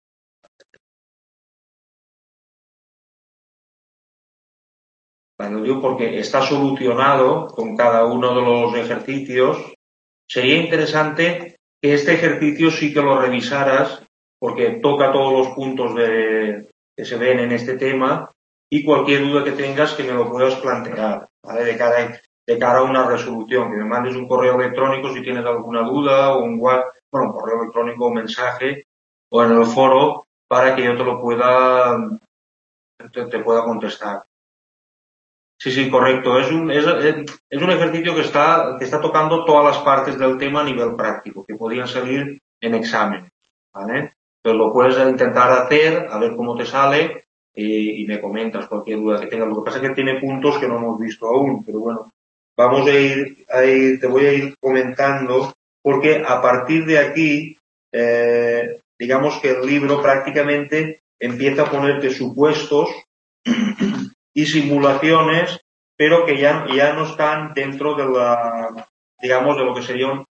Bueno, digo porque está solucionado con cada uno de los ejercicios. Sería interesante que este ejercicio sí que lo revisaras, porque toca todos los puntos de, que se ven en este tema, y cualquier duda que tengas que me lo puedas plantear, ¿vale? De cara, de cara a una resolución, que me mandes un correo electrónico si tienes alguna duda, o un, bueno, un correo electrónico o mensaje, o en el foro, para que yo te lo pueda, te, te pueda contestar. Sí, sí, correcto. Es un, es, es un ejercicio que está, que está tocando todas las partes del tema a nivel práctico, que podrían salir en examen, ¿vale? Entonces lo puedes intentar hacer, a ver cómo te sale, y, y me comentas cualquier duda que tengas. Lo que pasa es que tiene puntos que no hemos visto aún, pero bueno, vamos a ir, a ir te voy a ir comentando, porque a partir de aquí, eh, digamos que el libro prácticamente empieza a ponerte supuestos y simulaciones, pero que ya, ya no están dentro de la, digamos, de lo que sería un...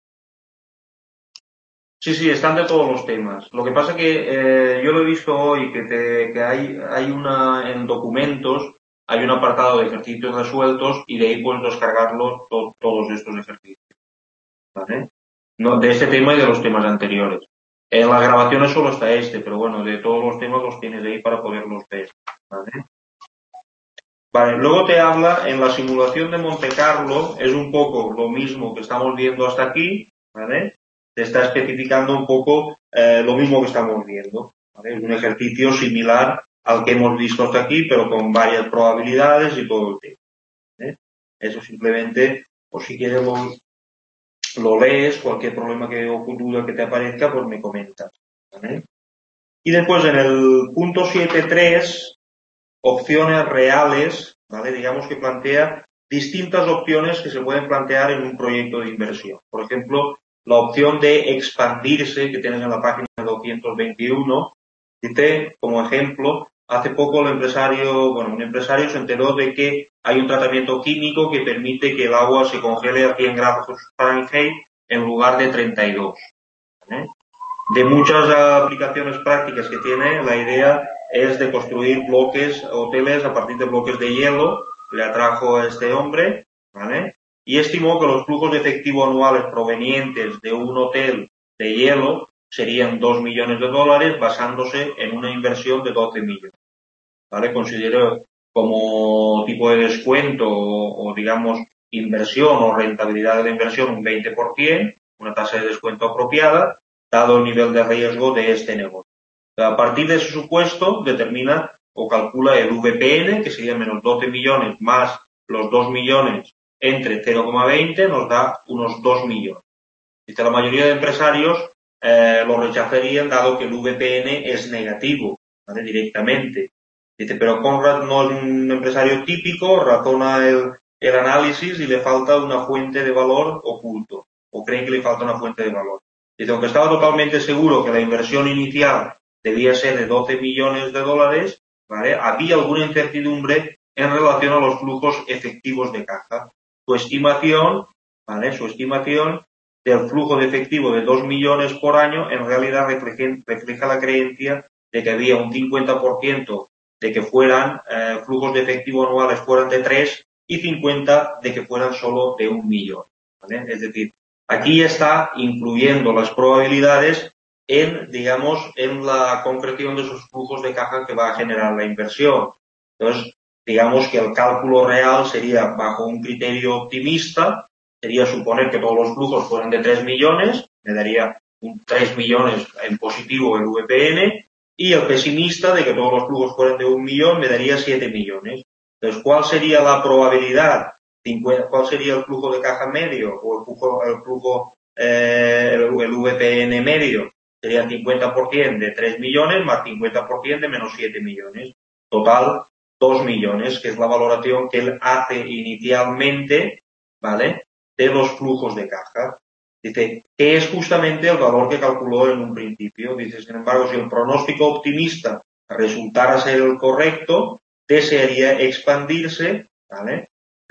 Sí, sí, están de todos los temas. Lo que pasa que eh, yo lo he visto hoy, que, te, que hay, hay una, en documentos, hay un apartado de ejercicios resueltos y de ahí puedes descargarlos to, todos estos ejercicios. ¿Vale? No, de este tema y de los temas anteriores. En las grabaciones solo está este, pero bueno, de todos los temas los tienes ahí para poderlos ver. ¿Vale? Vale, luego te habla en la simulación de Monte Carlo, es un poco lo mismo que estamos viendo hasta aquí, ¿vale? Te está especificando un poco eh, lo mismo que estamos viendo, ¿vale? Es un ejercicio similar al que hemos visto hasta aquí, pero con varias probabilidades y todo el tema. ¿eh? Eso simplemente, pues si quieres lo, lo lees, cualquier problema que o duda que te aparezca, pues me comentas. ¿vale? Y después en el punto siete punto tres, opciones reales, ¿vale? Digamos que plantea distintas opciones que se pueden plantear en un proyecto de inversión. Por ejemplo, la opción de expandirse que tienes en la página doscientos veintiuno, dice, como ejemplo, hace poco el empresario, bueno, un empresario se enteró de que hay un tratamiento químico que permite que el agua se congele a cien grados Fahrenheit en lugar de treinta y dos. ¿eh? De muchas aplicaciones prácticas que tiene, la idea es de construir bloques, hoteles a partir de bloques de hielo. Le atrajo a este hombre, ¿vale? Y estimó que los flujos de efectivo anuales provenientes de un hotel de hielo serían dos millones de dólares basándose en una inversión de doce millones. ¿Vale? Considero como tipo de descuento o, o digamos inversión o rentabilidad de la inversión un veinte por ciento, una tasa de descuento apropiada, dado el nivel de riesgo de este negocio. A partir de ese supuesto, determina o calcula el V P N, que sería menos doce millones más los dos millones entre cero coma veinte, nos da unos dos millones. Dice, la mayoría de empresarios eh, lo rechazarían dado que el V P N es negativo, ¿vale? Directamente. Dice, pero Conrad no es un empresario típico, razona el, el análisis y le falta una fuente de valor oculto, o creen que le falta una fuente de valor. Dice, aunque estaba totalmente seguro que la inversión inicial debía ser de doce millones de dólares, ¿vale? Había alguna incertidumbre en relación a los flujos efectivos de caja. Su estimación, ¿vale? Su estimación del flujo de efectivo de dos millones por año en realidad refleja, refleja la creencia de que había un cincuenta por ciento de que fueran eh, flujos de efectivo anuales fueran de tres y cincuenta de que fueran solo de un millón. ¿vale? Es decir, aquí está incluyendo las probabilidades en, digamos, en la concreción de esos flujos de caja que va a generar la inversión. Entonces, digamos que el cálculo real sería bajo un criterio optimista, sería suponer que todos los flujos fueran de tres millones, me daría un tres millones en positivo el V P N, y el pesimista de que todos los flujos fueran de un millón me daría siete millones. Entonces, ¿cuál sería la probabilidad? ¿Cuál sería el flujo de caja medio o el flujo, el, flujo eh, el, el V P N medio? Sería cincuenta por ciento de tres millones más cincuenta por ciento de menos siete millones. Total, dos millones, que es la valoración que él hace inicialmente, ¿vale? De los flujos de caja. Dice, que es justamente el valor que calculó en un principio. Dice, sin embargo, si el pronóstico optimista resultara ser el correcto, desearía expandirse, ¿vale?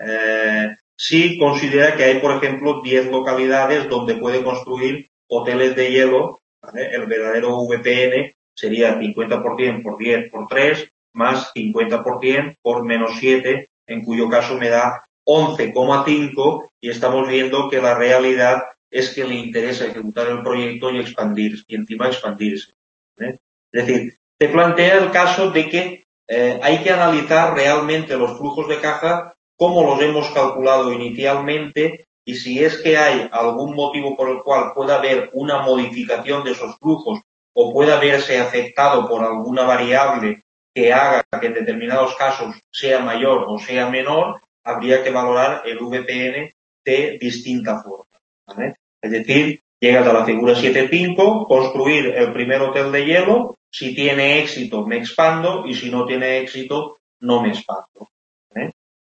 Eh, si considera que hay, por ejemplo, diez localidades donde puede construir hoteles de hielo, ¿vale? El verdadero V P N sería cincuenta por ciento por diez por tres, más cincuenta por ciento por menos siete, en cuyo caso me da once coma cinco, y estamos viendo que la realidad es que le interesa ejecutar el proyecto y expandirse, y encima expandirse. ¿eh? Es decir, te plantea el caso de que eh, hay que analizar realmente los flujos de caja, cómo los hemos calculado inicialmente, y si es que hay algún motivo por el cual pueda haber una modificación de esos flujos o pueda verse afectado por alguna variable que haga que en determinados casos sea mayor o sea menor, habría que valorar el V P N de distinta forma. ¿vale? Es decir, llegas a la figura siete punto cinco, construir el primer hotel de hielo, si tiene éxito me expando y si no tiene éxito no me expando. ¿eh?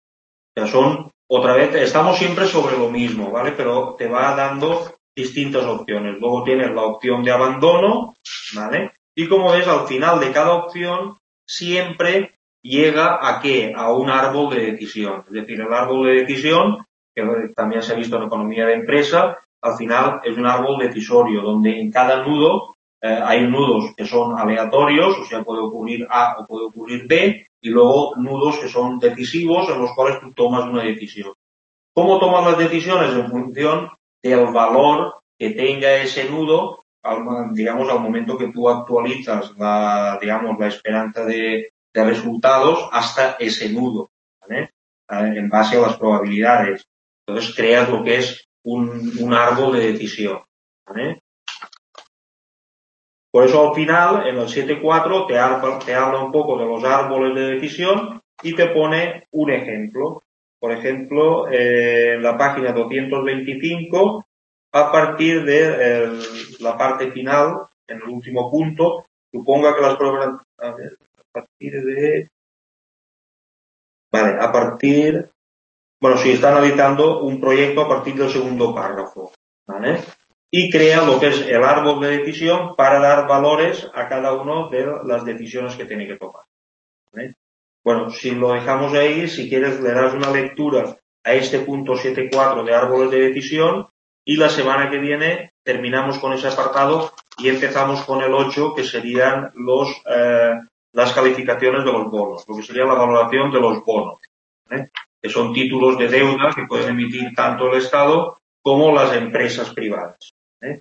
O sea, son, otra vez, estamos siempre sobre lo mismo, ¿vale? Pero te va dando distintas opciones. Luego tienes la opción de abandono, ¿vale? Y como ves, al final de cada opción siempre llega a ¿qué? A un árbol de decisión. Es decir, el árbol de decisión, que también se ha visto en economía de empresa, al final es un árbol decisorio, donde en cada nudo eh, hay nudos que son aleatorios, o sea, puede ocurrir A o puede ocurrir B, y luego nudos que son decisivos en los cuales tú tomas una decisión. ¿Cómo tomas las decisiones? En función del valor que tenga ese nudo, al, digamos, al momento que tú actualizas la, digamos, la esperanza de, de resultados hasta ese nudo, ¿vale? En base a las probabilidades. Entonces creas lo que es un, un árbol de decisión, ¿vale? Por eso al final, en el siete cuatro, te habla, te habla un poco de los árboles de decisión y te pone un ejemplo. Por ejemplo, eh, en la página doscientos veinticinco, a partir de eh, la parte final, en el último punto, suponga que las pruebas, a ver, a partir de, vale, a partir, bueno, si está analizando un proyecto a partir del segundo párrafo, ¿vale? Y crea lo que es el árbol de decisión para dar valores a cada una de las decisiones que tiene que tomar, ¿vale? Bueno, si lo dejamos ahí, si quieres le das una lectura a este punto siete cuatro de árboles de decisión y la semana que viene terminamos con ese apartado y empezamos con el ocho, que serían los, eh, las calificaciones de los bonos, lo que sería la valoración de los bonos, ¿eh? Que son títulos de deuda que pueden emitir tanto el Estado como las empresas privadas, ¿eh?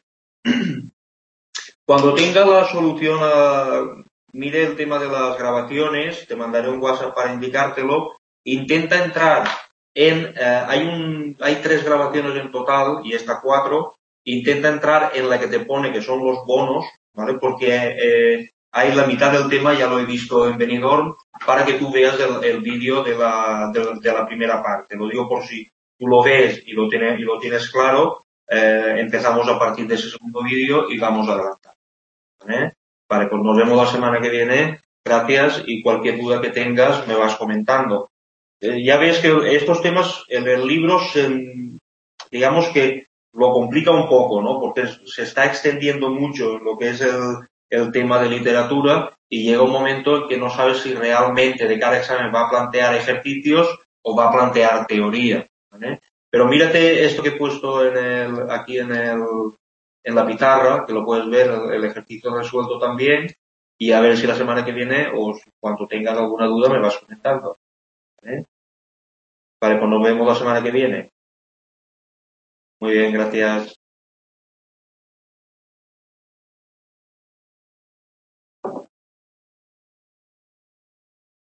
Cuando tenga la solución a, mire el tema de las grabaciones, te mandaré un WhatsApp para indicártelo. Intenta entrar en, eh, hay un, hay tres grabaciones en total y esta cuatro. Intenta entrar en la que te pone que son los bonos, ¿vale? Porque eh, hay la mitad del tema, ya lo he visto en Benidorm, para que tú veas el, el vídeo de la, de, de la primera parte. Lo digo por si tú lo ves y lo tienes, y lo tienes claro, eh, empezamos a partir de ese segundo vídeo y vamos adelante. ¿Eh? Vale, pues nos vemos la semana que viene. Gracias y cualquier duda que tengas me vas comentando. Eh, ya ves que estos temas en el libro se, digamos que lo complica un poco, ¿no? Porque se está extendiendo mucho lo que es el, el tema de literatura y llega un momento en que no sabes si realmente de cada examen va a plantear ejercicios o va a plantear teoría, ¿vale? Pero mírate esto que he puesto en el, aquí en el, en la pizarra, que lo puedes ver, el, el ejercicio resuelto también, y a ver si la semana que viene o cuando tengas alguna duda me vas comentando, ¿vale? Vale, pues nos vemos la semana que viene. Muy bien, gracias.